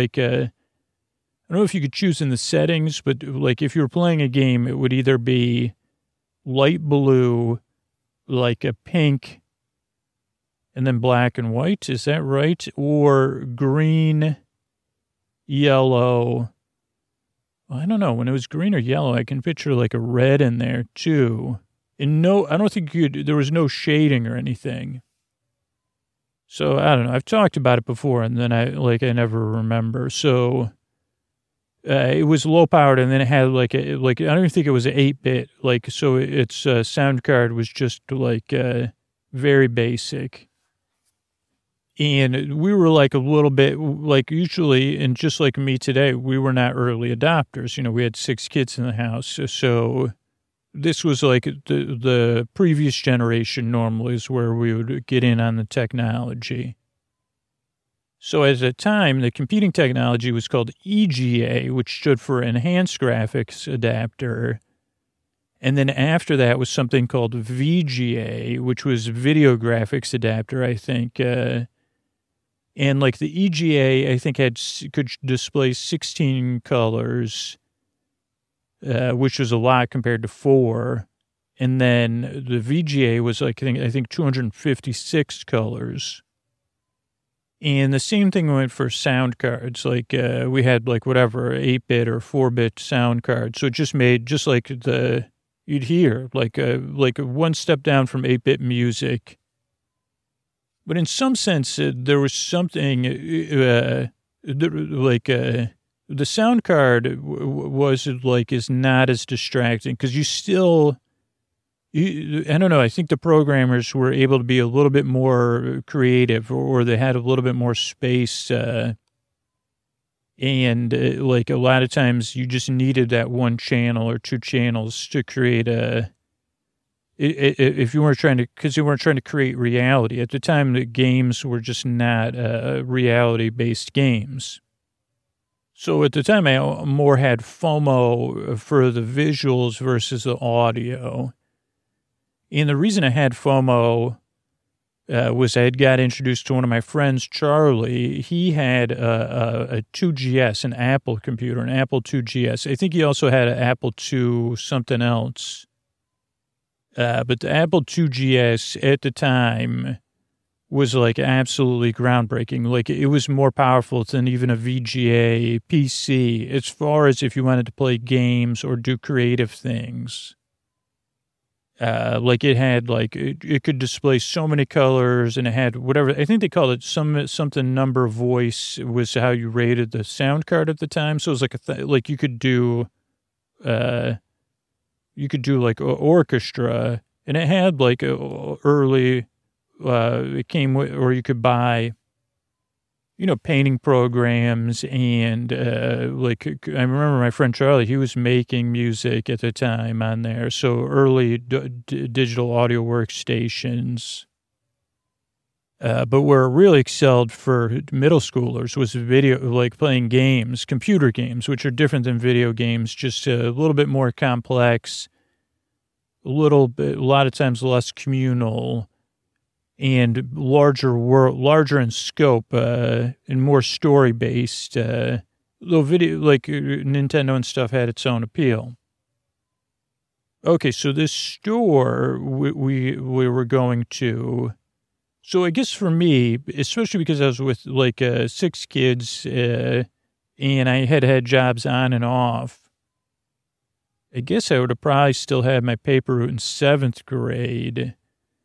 I don't know if you could choose in the settings, but like if you were playing a game, it would either be light blue, like a pink, and then black and white. Is that right? Or green, yellow. Well, I don't know. When it was green or yellow, I can picture like a red in there too. And I don't think there was no shading or anything. So I don't know. I've talked about it before, and then I never remember. So. It was low powered, and then it had I don't even think it was an 8-bit, so its sound card was just very basic. And we were a little bit usually, and just like me today, we were not early adopters. We had 6 kids in the house. So this was the previous generation normally is where we would get in on the technology. So at the time, the competing technology was called EGA, which stood for Enhanced Graphics Adapter. And then after that was something called VGA, which was Video Graphics Adapter, I think. And the EGA, I think, could display 16 colors, which was a lot compared to 4. And then the VGA was I think 256 colors. And the same thing went for sound cards. Like, we had like whatever, 8-bit or 4-bit sound cards. So it just made, just like you'd hear like one step down from 8-bit music. But in some sense, there was something the sound card was like, is not as distracting because I don't know. I think the programmers were able to be a little bit more creative, or they had a little bit more space. Like a lot of times you just needed that one channel or two channels to create if you weren't trying to, because you weren't trying to create reality. At the time, the games were just not reality-based games. So at the time, I more had FOMO for the visuals versus the audio. And the reason I had FOMO was I had got introduced to one of my friends, Charlie. He had a 2GS, an Apple computer, an Apple 2GS. I think he also had an Apple II something else. But the Apple 2GS at the time was like absolutely groundbreaking. Like it was more powerful than even a VGA PC as far as if you wanted to play games or do creative things. Like it had like, it could display so many colors, and it had whatever, I think they called it something number voice was how you rated the sound card at the time. So it was like like you could do like orchestra, and it had like early, it came with, or you could buy, painting programs, and like I remember my friend Charlie, he was making music at the time on there. So early digital audio workstations. But where it really excelled for middle schoolers was video, like playing games, computer games, which are different than video games, just a little bit more complex, a lot of times less communal, and larger in scope, and more story-based, though video, like Nintendo and stuff had its own appeal. Okay, so this store we were going to, so I guess for me, especially because I was with like 6 kids, and I had jobs on and off, I guess I would have probably still had my paper route in 7th grade.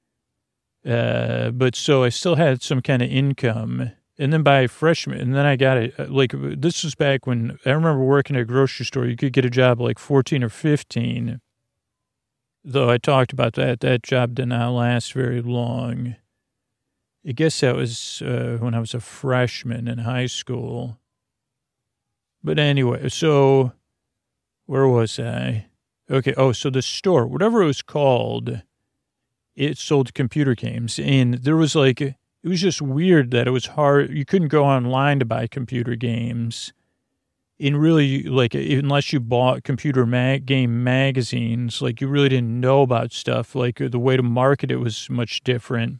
But so I still had some kind of income, and then by freshman, and then I got it, like, this was back when I remember working at a grocery store. You could get a job at like 14 or 15, though I talked about that job did not last very long. I guess that was, when I was a freshman in high school. But anyway, so where was I? Okay. Oh, so the store, whatever it was called, it sold computer games, and there was like, it was just weird that it was hard. You couldn't go online to buy computer games. And really, like, unless you bought computer game magazines, like, you really didn't know about stuff. Like, the way to market it was much different.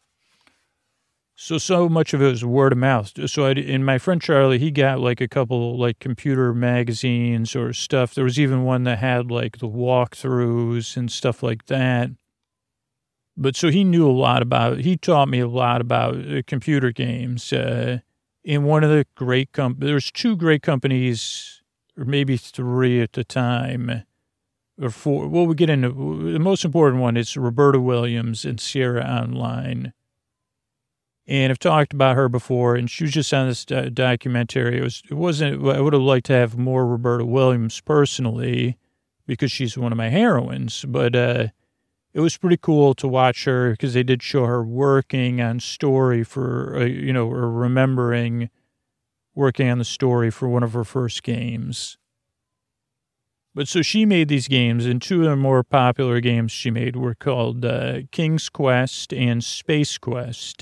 So much of it was word of mouth. So and my friend Charlie, he got like a couple like computer magazines or stuff. There was even one that had like the walkthroughs and stuff like that. But so he taught me a lot about computer games. In one of the great there's 2 great companies, or maybe 3 at the time, or 4. Well, we get into the most important one is Roberta Williams and Sierra Online. And I've talked about her before, and she was just on this documentary. I would have liked to have more Roberta Williams personally, because she's one of my heroines, but, it was pretty cool to watch her because they did show her working on story for, or remembering working on the story for one of her first games. But so she made these games, and 2 of the more popular games she made were called King's Quest and Space Quest.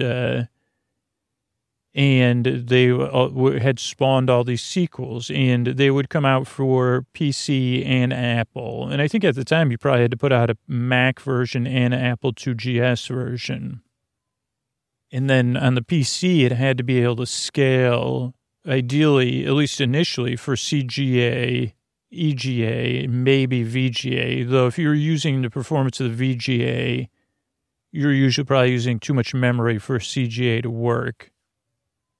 And they had spawned all these sequels, and they would come out for PC and Apple. And I think at the time you probably had to put out a Mac version and an Apple 2GS version. And then on the PC, it had to be able to scale, ideally, at least initially, for CGA, EGA, maybe VGA. Though if you're using the performance of the VGA, you're usually probably using too much memory for CGA to work.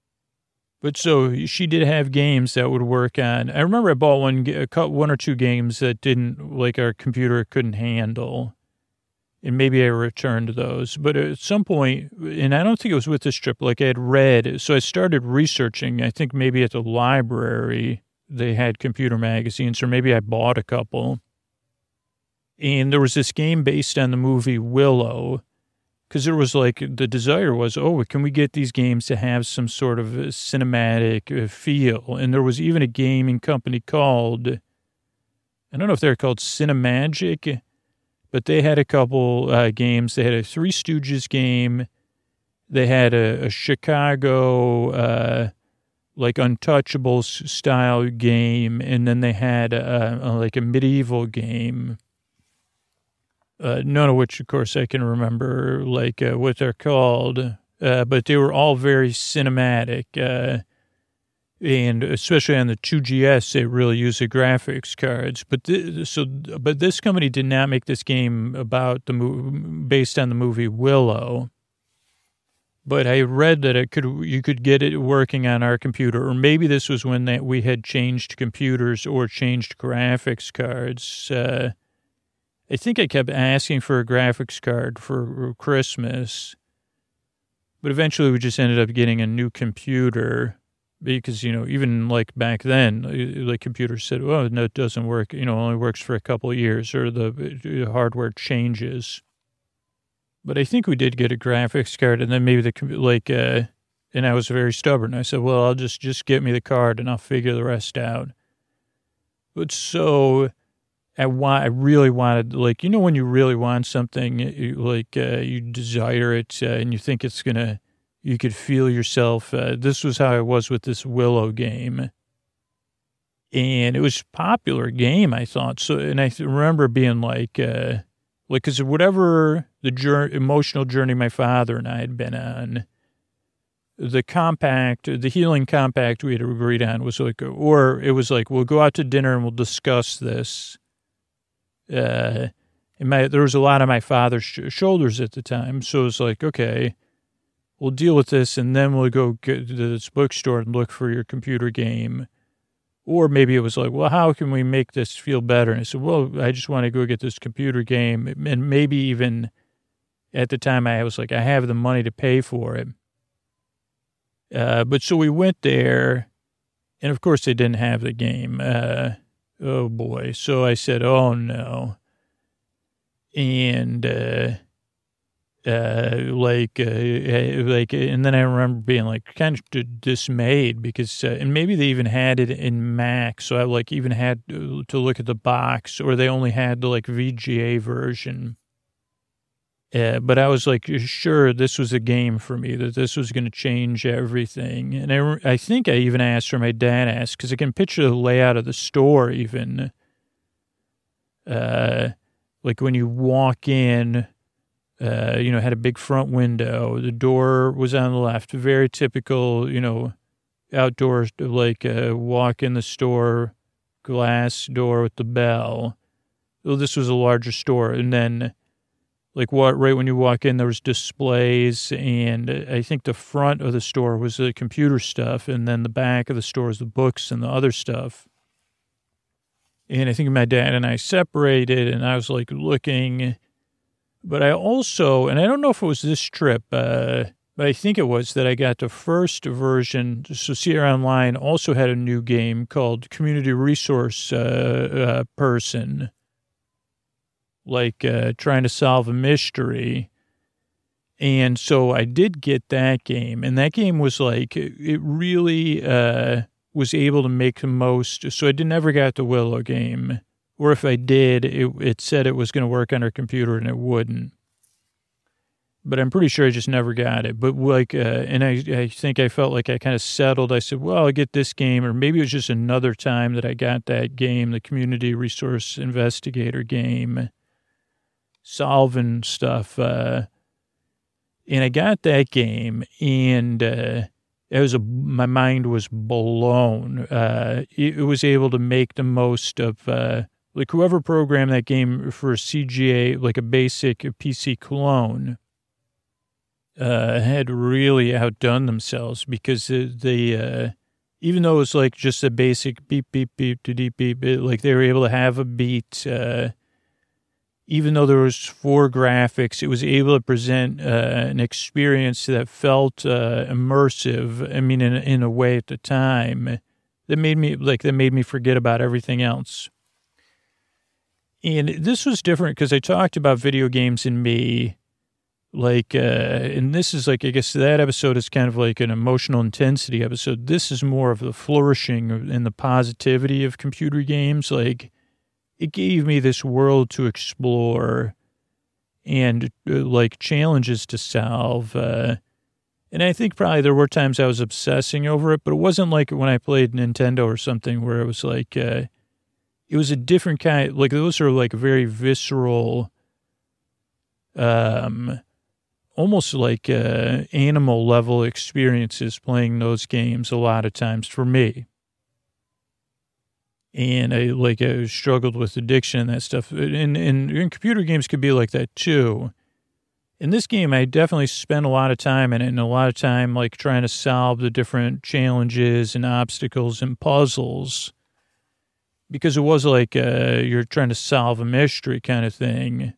But so she did have games that would work on. I remember I bought one or two games that didn't, like, our computer couldn't handle. And maybe I returned those. But at some point, and I don't think it was with this trip, like I had read, so I started researching. I think maybe at the library they had computer magazines, or maybe I bought a couple. And there was this game based on the movie Willow, because there was like, the desire was, oh, can we get these games to have some sort of cinematic feel? And there was even a gaming company called, I don't know if they're called Cinemagic, but they had a couple games. They had a Three Stooges game. They had a Chicago, like Untouchables style game. And then they had like a medieval game. None of which, of course, I can remember, like, what they're called. But they were all very cinematic. And especially on the 2GS, they really use the graphics cards. But this company did not make this game about based on the movie Willow. But I read that you could get it working on our computer, or maybe this was when we had changed computers or changed graphics cards. I think I kept asking for a graphics card for Christmas, but eventually we just ended up getting a new computer because, even like back then, the computer said, oh, no, it doesn't work. It only works for a couple of years, or the hardware changes. But I think we did get a graphics card, and then maybe and I was very stubborn. I said, well, I'll just get me the card and I'll figure the rest out. But so I really wanted, like, when you really want something, you desire it and you think it's you could feel yourself. This was how I was with this Willow game. And it was a popular game, I thought. So, and I remember being like, because whatever the emotional journey my father and I had been on, the healing compact we had agreed on was like, or it was like, we'll go out to dinner and we'll discuss this. There was a lot on my father's shoulders at the time. So it was like, okay, we'll deal with this. And then we'll go get to this bookstore and look for your computer game. Or maybe it was like, well, how can we make this feel better? And I said, well, I just want to go get this computer game. And maybe even at the time I was like, I have the money to pay for it. But so we went there, and of course they didn't have the game. Oh boy. So I said, oh no. And, and then I remember being like kind of dismayed because, and maybe they even had it in Mac. So I even had to look at the box, or they only had the VGA version. But I was like, sure, this was a game for me, that this was going to change everything. And I think I even asked, or my dad asked, because I can picture the layout of the store even. Like when you walk in, had a big front window. The door was on the left, very typical, outdoors, walk in the store, glass door with the bell. Well, this was a larger store. And then, right when you walk in, there was displays, and I think the front of the store was the computer stuff, and then the back of the store was the books and the other stuff. And I think my dad and I separated, and I was looking, but I also, and I don't know if it was this trip, but I think it was that I got the first version. So Sierra Online also had a new game called Community Resource Person. Trying to solve a mystery. And so I did get that game. And that game was it really was able to make the most. So I never got the Willow game. Or if I did, it said it was going to work on our computer and it wouldn't. But I'm pretty sure I just never got it. But and I think I felt like I kind of settled. I said, well, I'll get this game. Or maybe it was just another time that I got that game, the Community Resource Investigator game. Solving stuff, and I got that game, and my mind was blown. It was able to make the most of whoever programmed that game for a CGA, like a basic PC clone. had really outdone themselves because they even though it was like just a basic beep, beep, beep, beep, beep, like they were able to have a beat, even though there was 4 graphics, it was able to present an experience that felt immersive. I mean, in a way at the time that made me forget about everything else. And this was different because I talked about video games and me, and this is like, I guess that episode is kind of like an emotional intensity episode. This is more of the flourishing and the positivity of computer games. Like, it gave me this world to explore and like challenges to solve. And I think probably there were times I was obsessing over it, but it wasn't like when I played Nintendo or something where it was like, it was a different kind, like those are like very visceral, almost like animal level experiences playing those games a lot of times for me. And I struggled with addiction and that stuff. And computer games could be like that too. In this game, I definitely spent a lot of time in it, and a lot of time like trying to solve the different challenges and obstacles and puzzles. Because it was like you're trying to solve a mystery kind of thing.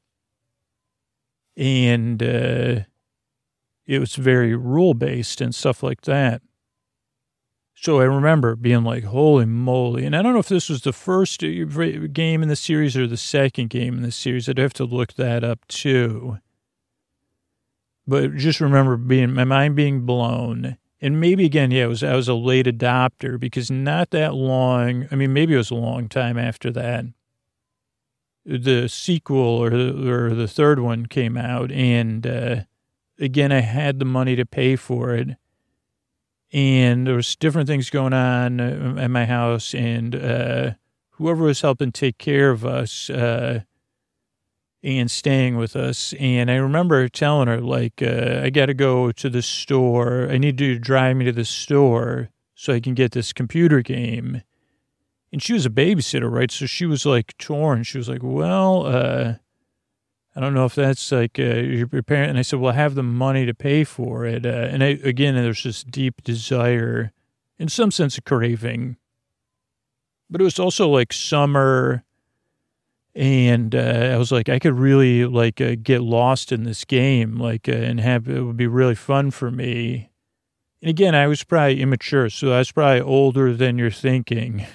And it was very rule-based and stuff like that. So I remember being like, holy moly. And I don't know if this was the first game in the series or the second game in the series. I'd have to look that up too. But just remember my mind being blown. And maybe again, I was a late adopter because not that long, I mean, maybe it was a long time after that. The sequel or the third one came out. And again, I had the money to pay for it. And there was different things going on at my house, and whoever was helping take care of us and staying with us. And I remember telling her, like, I got to go to the store. I need you to drive me to the store so I can get this computer game. And she was a babysitter, right? So she was, like, torn. She was like, well, I don't know if that's like your parent. And I said, well, I have the money to pay for it. And again, there's this deep desire, in some sense, a craving. But it was also like summer. And I was like, I could really like get lost in this game, like, and it would be really fun for me. And again, I was probably immature, so I was probably older than you're thinking.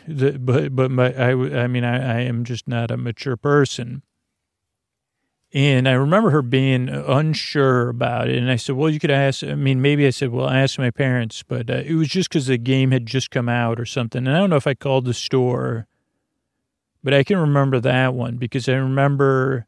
I am just not a mature person. And I remember her being unsure about it. And I said, well, you could ask, maybe I said, well, I asked my parents, but it was just because the game had just come out or something. And I don't know if I called the store, but I can remember that one because I remember,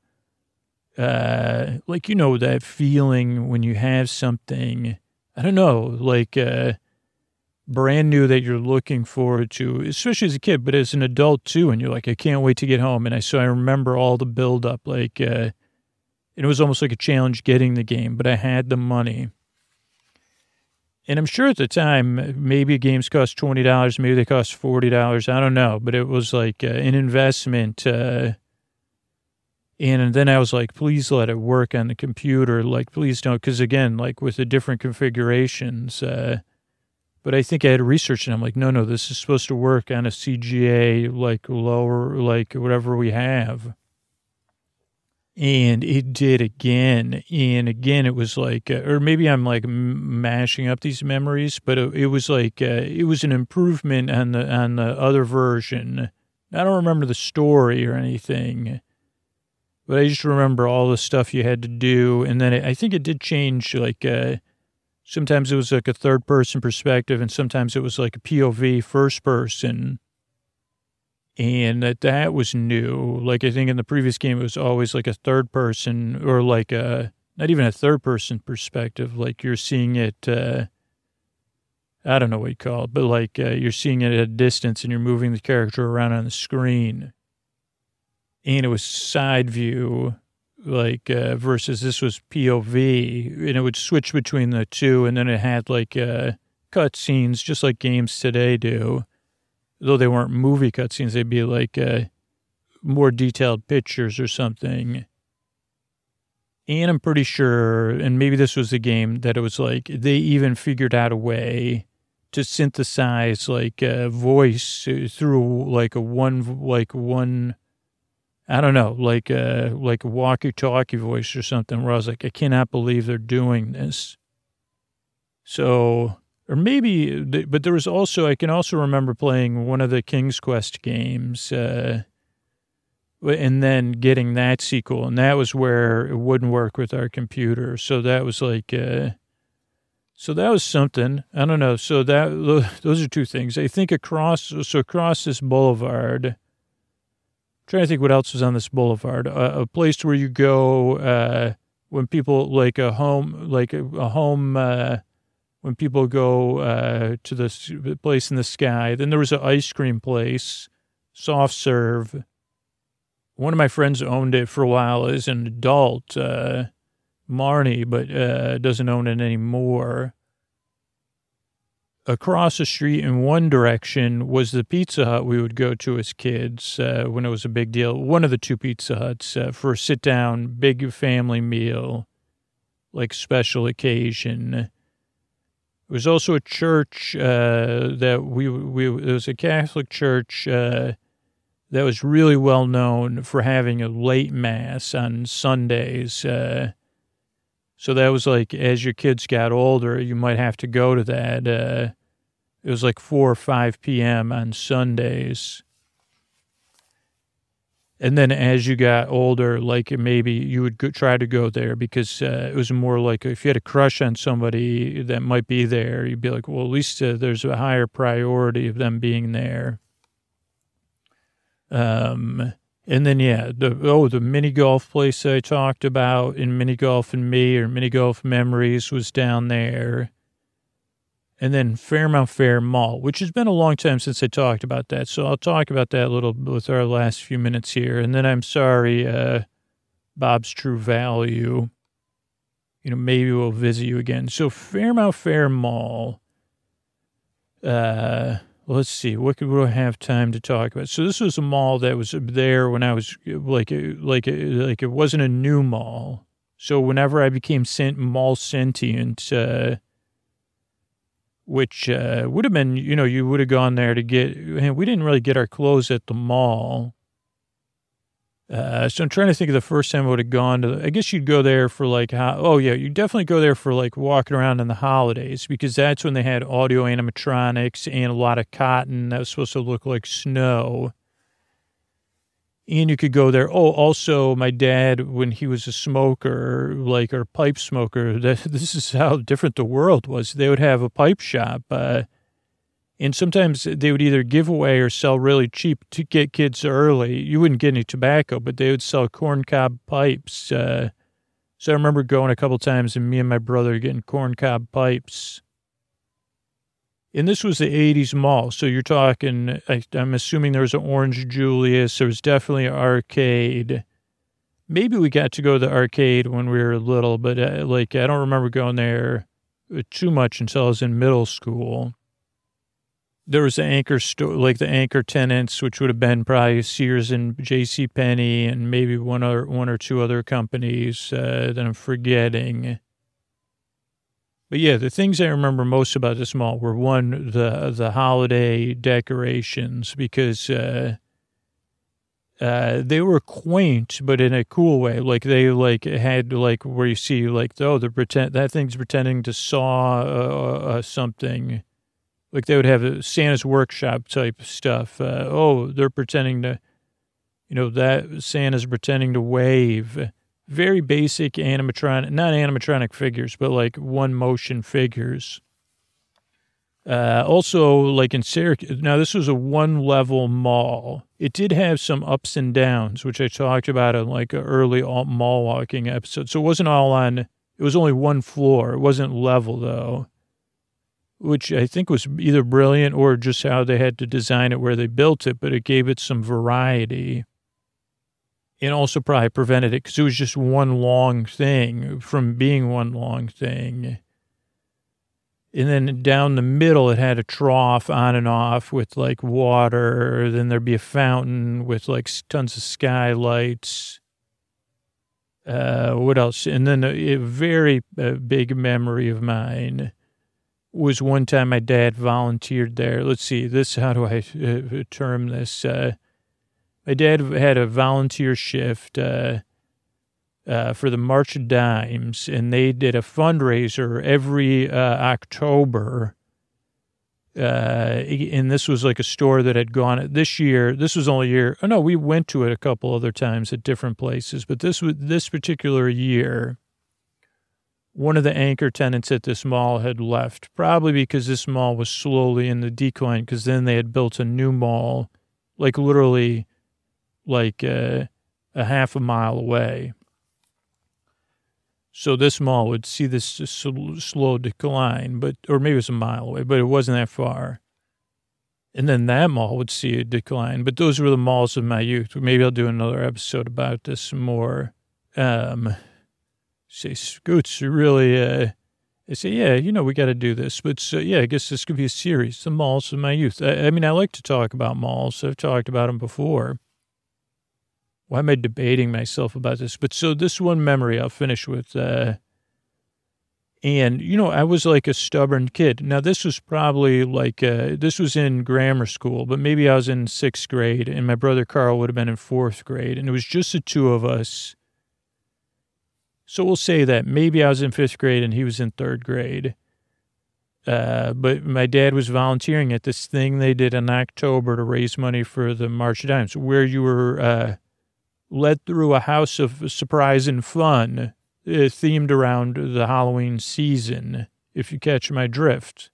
that feeling when you have something, I don't know, like brand new that you're looking forward to, especially as a kid, but as an adult too. And you're like, I can't wait to get home. And I remember all the buildup, and it was almost like a challenge getting the game, but I had the money. And I'm sure at the time, maybe games cost $20, maybe they cost $40, I don't know. But it was like an investment. And then I was like, please let it work on the computer. Like, please don't. Because again, like with the different configurations. But I think I had to research and I'm like, no, this is supposed to work on a CGA, like lower, like whatever we have. And it did again. And again, it was like, or maybe I'm like mashing up these memories, but it was like, it was an improvement on the other version. I don't remember the story or anything, but I just remember all the stuff you had to do. And then I think it did change. Like, sometimes it was like a third person perspective and sometimes it was like a POV first person. And that was new. Like, I think in the previous game, it was always like a third person or like not even a third person perspective. Like you're seeing it, I don't know what you call it, but like you're seeing it at a distance and you're moving the character around on the screen. And it was side view, like versus this was POV. And it would switch between the two. And then it had like cut scenes, just like games today do. Though they weren't movie cutscenes, they'd be like more detailed pictures or something. And I'm pretty sure, and maybe this was the game, that it was like they even figured out a way to synthesize like a voice through like one, I don't know, like a walkie-talkie voice or something, where I was like, I cannot believe they're doing this. So, or maybe, but there was also, I can also remember playing one of the King's Quest games, and then getting that sequel, and that was where it wouldn't work with our computer. So that was like, so that was something. I don't know. So those are two things. I think across this boulevard, I'm trying to think what else was on this boulevard. A place where you go when people like a home, when people go to the place in the sky. Then there was an ice cream place, soft serve. One of my friends owned it for a while as an adult, Marnie, but doesn't own it anymore. Across the street in one direction was the Pizza Hut we would go to as kids when it was a big deal. One of the two Pizza Huts for a sit-down, big family meal, like special occasion. There was also a church that it was a Catholic church that was really well known for having a late mass on Sundays. So that was like, as your kids got older, you might have to go to that. It was like 4 or 5 p.m. on Sundays. And then as you got older, like maybe you would try to go there because it was more like if you had a crush on somebody that might be there, you'd be like, well, at least there's a higher priority of them being there. And then, yeah, the mini golf place I talked about in Mini Golf and Me, or Mini Golf Memories, was down there. And then Fairmount Fair Mall, which has been a long time since I talked about that. So I'll talk about that a little with our last few minutes here. And then I'm sorry, Bob's True Value. Maybe we'll visit you again. So Fairmount Fair Mall, let's see, what could we have time to talk about? So this was a mall that was there when I was like it wasn't a new mall. So whenever I became mall sentient, which would have been, you would have gone there to get, we didn't really get our clothes at the mall. So I'm trying to think of the first time I would have gone to, I guess you'd go there for like, you definitely go there for like walking around in the holidays, because that's when they had audio animatronics and a lot of cotton that was supposed to look like snow. And you could go there. Oh, also my dad, when he was a smoker, like, or pipe smoker, this is how different the world was. They would have a pipe shop, and sometimes they would either give away or sell really cheap to get kids early. You wouldn't get any tobacco, but they would sell corncob pipes. So I remember going a couple times and me and my brother getting corncob pipes. And this was the 80s mall. So you're talking, I'm assuming there was an Orange Julius. There was definitely an arcade. Maybe we got to go to the arcade when we were little, but I don't remember going there too much until I was in middle school. There was the anchor store, like the anchor tenants, which would have been probably Sears and JCPenney and maybe one or two other companies that I'm forgetting. But yeah, the things I remember most about this mall were, one, the holiday decorations, because they were quaint, but in a cool way. Like they had where you see that thing's pretending to saw something. Like they would have a Santa's workshop type stuff. They're pretending to, that Santa's pretending to wave. Very basic animatronic, not animatronic figures, but like one motion figures. Also, like in Syracuse, now this was a one-level mall. It did have some ups and downs, which I talked about in like an early mall walking episode. So it wasn't all on, it was only one floor. It wasn't level though, which I think was either brilliant or just how they had to design it where they built it, but it gave it some variety. And also probably prevented it because it was just one long thing from being one long thing. And then down the middle, it had a trough on and off with like water. Then there'd be a fountain with like tons of skylights. What else? And then a very big memory of mine was one time my dad volunteered there. Let's see, how do I term this? My dad had a volunteer shift for the March of Dimes, and they did a fundraiser every October. And this was like a store that had gone this year. This was only a year. Oh no, we went to it a couple other times at different places, but this particular year, one of the anchor tenants at this mall had left, probably because this mall was slowly in the decline, because then they had built a new mall, like literally like a half a mile away. So this mall would see this slow decline, or maybe it was a mile away, but it wasn't that far. And then that mall would see a decline. But those were the malls of my youth. Maybe I'll do another episode about this more. Say, Scoots, really, I say, yeah, we got to do this. But yeah, I guess this could be a series, the malls of my youth. I mean, I like to talk about malls. I've talked about them before. Why am I debating myself about this? But so this one memory I'll finish with. And, I was like a stubborn kid. Now, this was probably like, this was in grammar school, but maybe I was in 6th grade, and my brother Carl would have been in 4th grade. And it was just the two of us. So we'll say that maybe I was in 5th grade and he was in 3rd grade. But my dad was volunteering at this thing they did in October to raise money for the March of Dimes, where you were led through a house of surprise and fun themed around the Halloween season, if you catch my drift.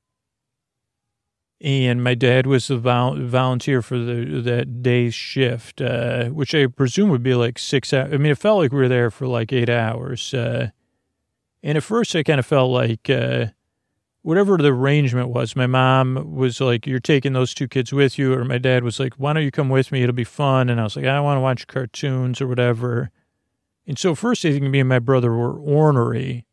And my dad was the volunteer for that day's shift, which I presume would be like 6 hours. I mean, it felt like we were there for like 8 hours. And at first I kind of felt like whatever the arrangement was, my mom was like, you're taking those 2 kids with you. Or my dad was like, why don't you come with me? It'll be fun. And I was like, I want to watch cartoons or whatever. And so first I think me and my brother were ornery.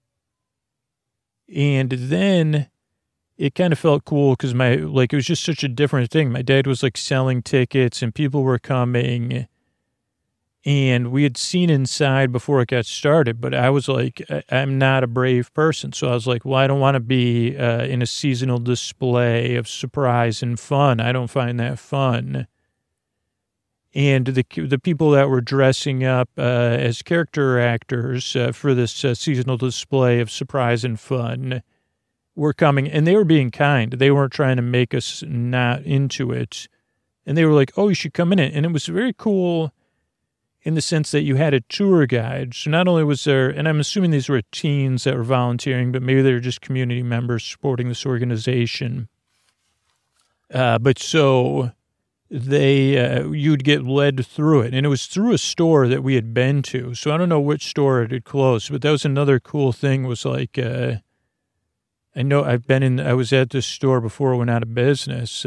And then it kind of felt cool because it was just such a different thing. My dad was like selling tickets and people were coming, and we had seen inside before it got started, but I was like, I'm not a brave person. So I was like, well, I don't want to be in a seasonal display of surprise and fun. I don't find that fun. And the people that were dressing up as character actors for this seasonal display of surprise and fun were coming, and they were being kind. They weren't trying to make us not into it. And they were like, oh, you should come in it. And it was very cool in the sense that you had a tour guide. So not only was there, and I'm assuming these were teens that were volunteering, but maybe they were just community members supporting this organization. But so you'd get led through it. And it was through a store that we had been to. So I don't know which store it had closed, but that was another cool thing was like, I know I was at this store before it went out of business.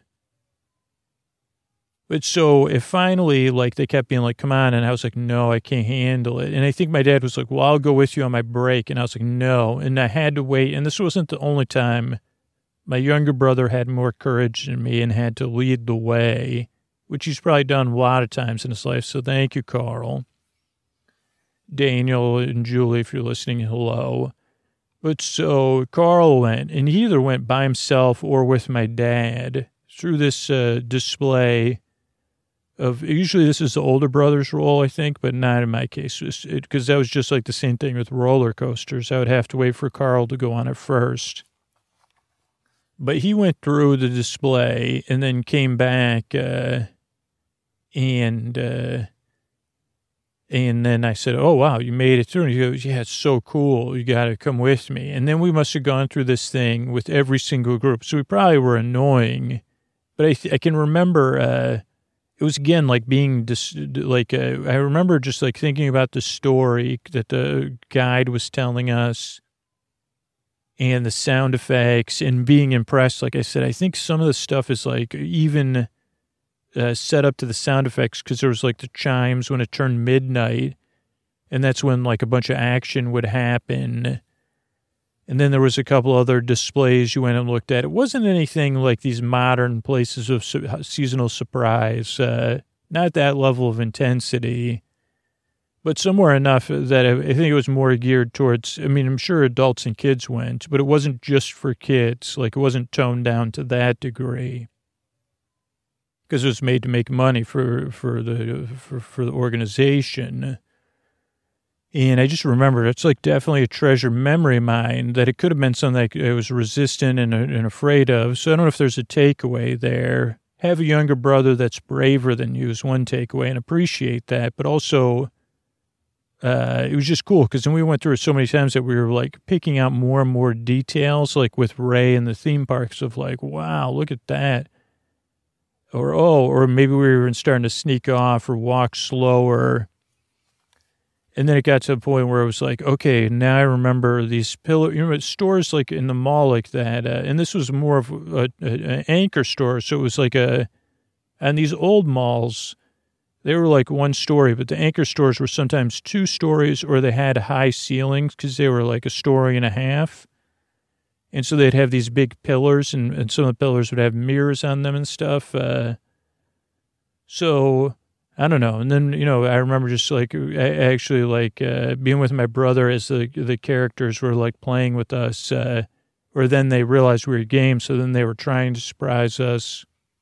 But so it finally, like, they kept being like, come on. And I was like, no, I can't handle it. And I think my dad was like, well, I'll go with you on my break. And I was like, no. And I had to wait. And this wasn't the only time. My younger brother had more courage than me and had to lead the way, which he's probably done a lot of times in his life. So thank you, Carl. Daniel and Julie, if you're listening, hello. But so Carl went, and he either went by himself or with my dad through this display of, usually this is the older brother's role, I think, but not in my case, because that was just like the same thing with roller coasters. I would have to wait for Carl to go on it first. But he went through the display and then came back and then I said, oh, wow, you made it through. And he goes, yeah, it's so cool. You got to come with me. And then we must have gone through this thing with every single group. So we probably were annoying. But I can remember it was, again, like being I remember just like thinking about the story that the guide was telling us and the sound effects and being impressed. Like I said, I think some of the stuff is like even set up to the sound effects because there was like the chimes when it turned midnight, and that's when like a bunch of action would happen. And then there was a couple other displays you went and looked at. It wasn't anything like these modern places of seasonal surprise, not that level of intensity. but somewhere enough that I think it was more geared towards, I mean, I'm sure adults and kids went, but it wasn't just for kids. Like, it wasn't toned down to that degree. Because it was made to make money for the organization. And I just remember it's like definitely a treasure memory of mine that it could have been something I was resistant and afraid of. So I don't know if there's a takeaway there. Have a younger brother that's braver than you is one takeaway, and appreciate that. But also, it was just cool because then we went through it so many times that we were like picking out more and more details, like with Ray and the theme parks of like, wow, look at that. Or maybe we were starting to sneak off or walk slower. And then it got to a point where it was like, okay, now I remember these pillar, stores like in the mall like that. And this was more of an anchor store. So it was like and these old malls, they were like one story, but the anchor stores were sometimes 2 stories or they had high ceilings because they were like a story and a half. And so they'd have these big pillars and some of the pillars would have mirrors on them and stuff. So I don't know. And then, I remember just like, I actually like being with my brother as the characters were like playing with us, or then they realized we were games. So then they were trying to surprise us.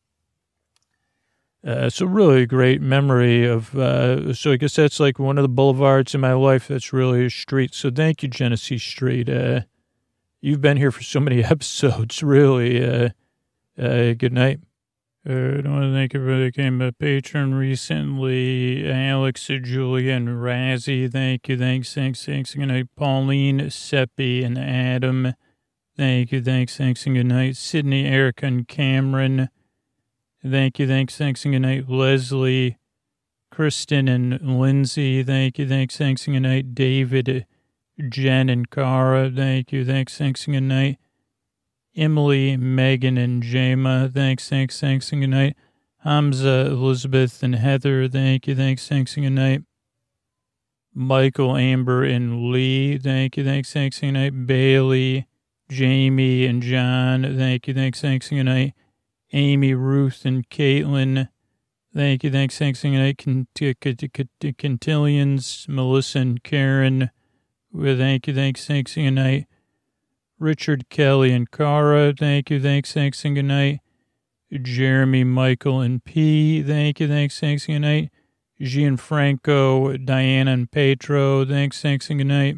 So really a great memory of, so I guess that's like one of the boulevards in my life. That's really a street. So thank you, Genesee Street. You've been here for so many episodes, really. Good night. I don't want to thank everybody that became a patron recently. Alex, Julia, and Razzie, thank you. Thanks. Good night. Pauline, Seppi, and Adam, thank you. Thanks, and good night. Sydney, Erica, and Cameron, thank you. Thanks, and good night. Leslie, Kristen, and Lindsay, thank you. Thanks, and good night. David, Jen, and Cara, thank you. Thanks, and good night. Emily, Megan, and Jama, thanks, and good night. Hamza, Elizabeth, and Heather, thank you. Thanks, and good night. Michael, Amber, and Lee, thank you. Thanks, and good night. Bailey, Jamie, and John, thank you. Thanks, and good night. Amy, Ruth, and Caitlin, thank you. Thanks, and good night. Cantillions, Melissa, and Karen, thank you. Thanks, and good night. Richard, Kelly, and Cara, thank you. Thanks, and good night. Jeremy, Michael, and P, thank you. Thanks, and good night. Gianfranco, Diana, and Pedro, thanks, and good night.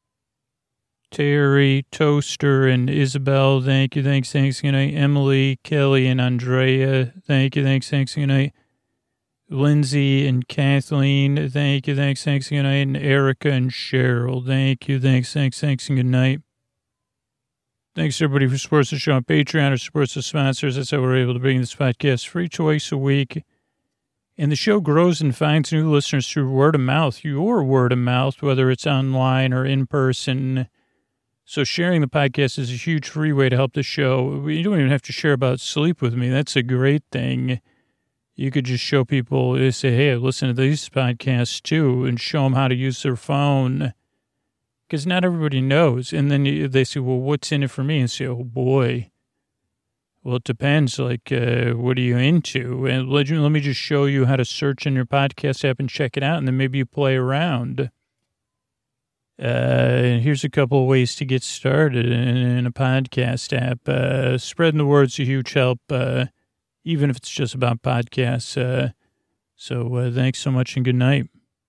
Terry, Toaster, and Isabel, thank you. Thanks, and good night. Emily, Kelly, and Andrea, thank you. Thanks, and good night. Lindsay and Kathleen, thank you. Thanks, and good night. And Erica and Cheryl, thank you. Thanks, and good night. Thanks, everybody, who supports the show on Patreon or supports the sponsors. That's how we're able to bring this podcast free twice a week. And the show grows and finds new listeners through word of mouth, your word of mouth, whether it's online or in person. So sharing the podcast is a huge free way to help the show. You don't even have to share about sleep with me. That's a great thing. You could just show people, say, hey, listen to these podcasts too, and show them how to use their phone. Because not everybody knows. And then they say, well, what's in it for me? And say, oh, boy. Well, it depends. Like, what are you into? And let me just show you how to search in your podcast app and check it out. And then maybe you play around. And here's a couple of ways to get started in a podcast app. Spreading the word's a huge help, even if it's just about podcasts. So thanks so much and good night.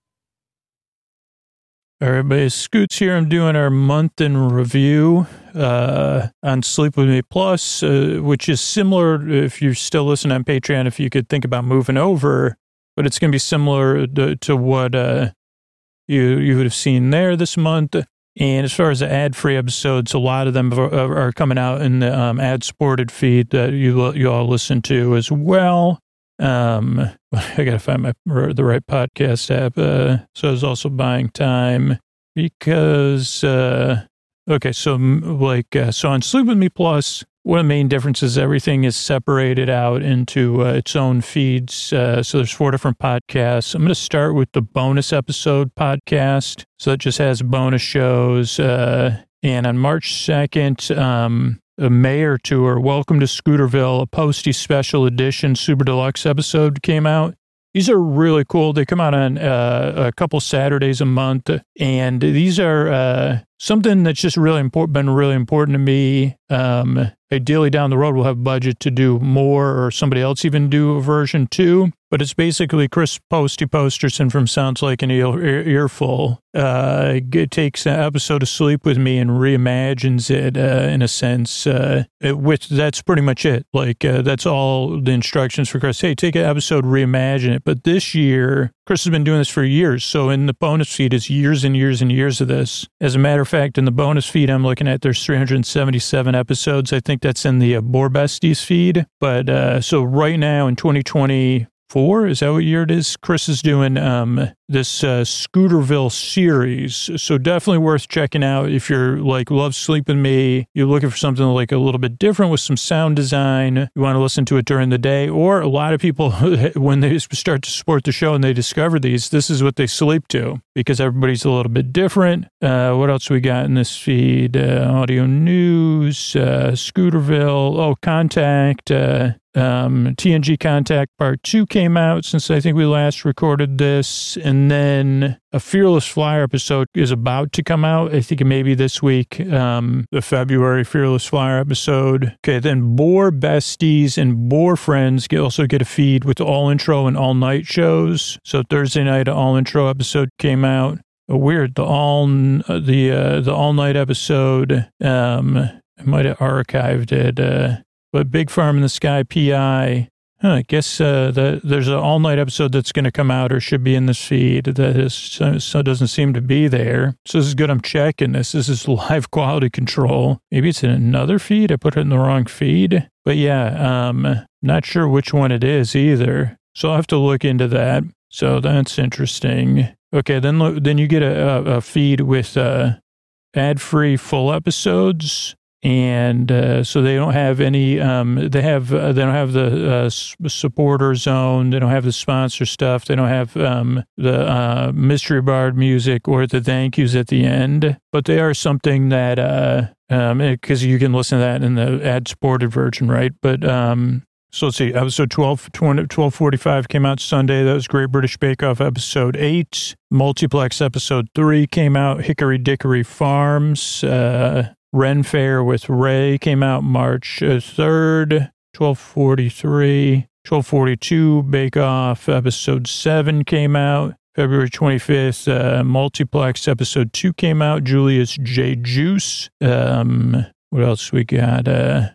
All right, everybody, Scoots here. I'm doing our month in review on Sleep With Me Plus, which is similar, if you're still listening on Patreon, if you could think about moving over, but it's going to be similar to what you would have seen there this month. And as far as the ad-free episodes, a lot of them are coming out in the ad-supported feed that you all listen to as well. I got to find the right podcast app. So I was also buying time because, so on Sleep With Me Plus, one of the main differences, everything is separated out into its own feeds. So there's 4 different podcasts. I'm going to start with the bonus episode podcast. So it just has bonus shows. And on March 2nd, a Mayor Tour, Welcome to Scooterville, a Posty Special Edition Super Deluxe episode came out. These are really cool. They come out on a couple Saturdays a month, and these are something that's just been really important to me. Ideally, down the road, we'll have budget to do more, or somebody else even do a version 2. But it's basically Chris Posterson from Sounds Like an Earful. Takes an episode of Sleep With Me and reimagines it in a sense. That's pretty much it. Like, that's all the instructions for Chris. Hey, take an episode, reimagine it. But this year, Chris has been doing this for years. So in the bonus feed, it's years and years and years of this. As a matter of fact, in the bonus feed I'm looking at, there's 377 episodes. I think that's in the Boar Besties feed. But so right now in 2024, is that what year it is? Chris is doing this Scooterville series. So definitely worth checking out if you're like, love Sleep With Me. You're looking for something like a little bit different with some sound design. You want to listen to it during the day. Or a lot of people, when they start to support the show and they discover these, this is what they sleep to because everybody's a little bit different. What else we got in this feed? Audio news, Scooterville, Contact, TNG Contact Part 2 came out since I think we last recorded this. And then a Fearless Flyer episode is about to come out. I think maybe this week, the February Fearless Flyer episode. Okay, then Boar Besties and Boar Friends also get a feed with all intro and all night shows. So Thursday night, an all intro episode came out. Weird, the all night episode. I might have archived it. But Big Farm in the Sky PI. I guess there's an all-night episode that's going to come out or should be in this feed that doesn't seem to be there. So this is good. I'm checking this. This is live quality control. Maybe it's in another feed. I put it in the wrong feed. But yeah, not sure which one it is either. So I'll have to look into that. So that's interesting. Okay, then you get a feed with ad-free full episodes. And so they don't have any. They don't have the supporter zone. They don't have the sponsor stuff. They don't have the mystery bard music or the thank yous at the end. But they are something that because you can listen to that in the ad supported version, right? But so let's see. Episode 1245 came out Sunday. That was Great British Bake Off episode 8. Multiplex episode 3 came out. Hickory Dickory Farms. Ren Fair with Ray came out March 3rd, 1243. 1242 Bake Off episode 7 came out. February 25th, Multiplex episode 2 came out. Julius J. Juice. What else we got?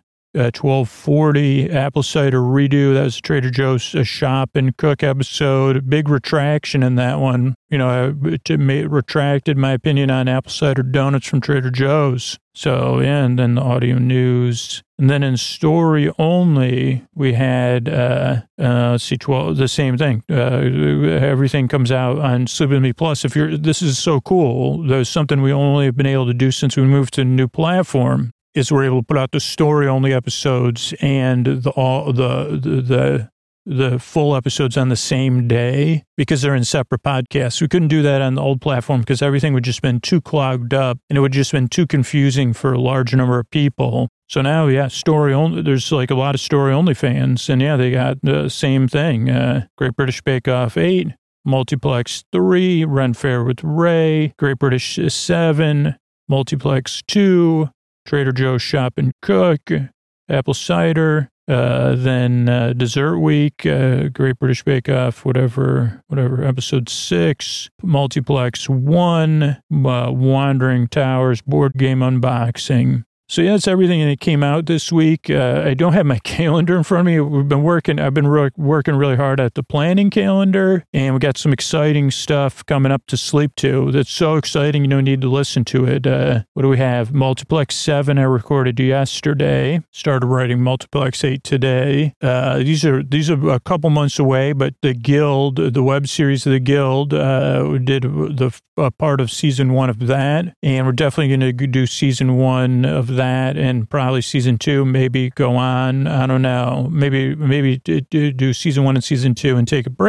1240 Apple Cider Redo. That was Trader Joe's Shop and Cook episode. Big retraction in that one. You know, I retracted my opinion on apple cider donuts from Trader Joe's. So, yeah, and then the audio news. And then in story only, we had, the same thing. Everything comes out on Sleep With Me Plus. This is so cool. There's something we only have been able to do since we moved to a new platform. Is we're able to put out the story only episodes and the full episodes on the same day because they're in separate podcasts. We couldn't do that on the old platform because everything would just been too clogged up and it would just been too confusing for a large number of people. So now, yeah, story only. There's like a lot of story only fans, and yeah, they got the same thing. Great British Bake Off 8, Multiplex 3, Ren Fair with Ray, Great British 7, Multiplex 2. Trader Joe's Shop and Cook, Apple Cider, then Dessert Week, Great British Bake Off, whatever, episode 6, Multiplex 1, Wandering Towers, board game unboxing. So yeah, that's everything that came out this week. I don't have my calendar in front of me. I've been working really hard at the planning calendar, and we got some exciting stuff coming up to sleep to. That's so exciting, you don't need to listen to it. What do we have? Multiplex 7 I recorded yesterday. Started writing Multiplex 8 today. These are a couple months away, but the Guild, the web series of the Guild, did the part of season 1 of that, and we're definitely going to do season 1 of that, and probably season 2, maybe go on. I don't know. Maybe do season 1 and season 2 and take a break.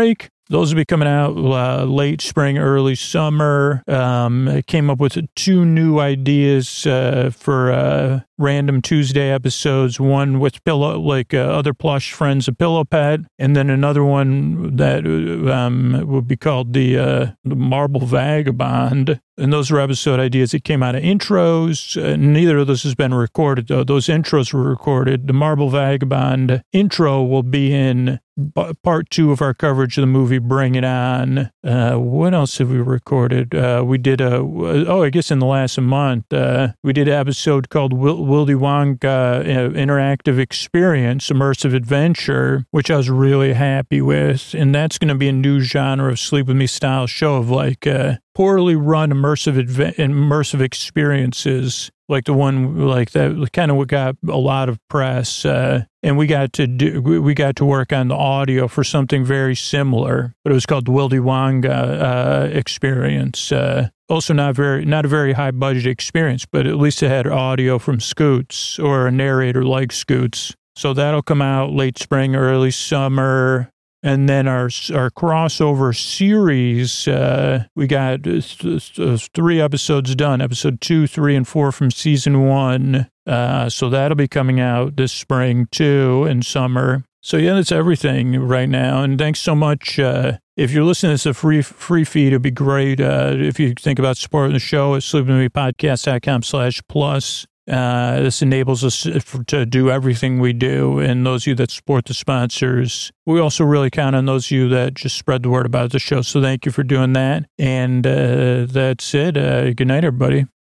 Those will be coming out late spring, early summer. I came up with 2 new ideas for random Tuesday episodes. One with other plush friends, a pillow pet, and then another one that would be called the Marble Vagabond. And those were episode ideas that came out of intros. Neither of those has been recorded, though. Those intros were recorded. The Marble Vagabond intro will be in part 2 of our coverage of the movie Bring It On. What else have we recorded? We did I guess in the last month, we did an episode called Willy Wonka Interactive Experience, Immersive Adventure, which I was really happy with. And that's going to be a new genre of Sleep With Me style show of like poorly run immersive experiences, like the one like that kind of got a lot of press, and we got to work on the audio for something very similar, but it was called the Willy Wonka experience. Also not a very high budget experience, but at least it had audio from Scoots or a narrator like Scoots. So that'll come out late spring, early summer. And then our crossover series, we got 3 episodes done, episode 2, 3, and 4 from season 1. So that'll be coming out this spring too, and summer. So yeah, that's everything right now. And thanks so much. If you're listening to this a free feed, it'd be great if you think about supporting the show at sleepingwithmepodcast.com/plus. This enables us to do everything we do, and those of you that support the sponsors, we also really count on those of you that just spread the word about the show. So thank you for doing that. And that's it. Good night, everybody.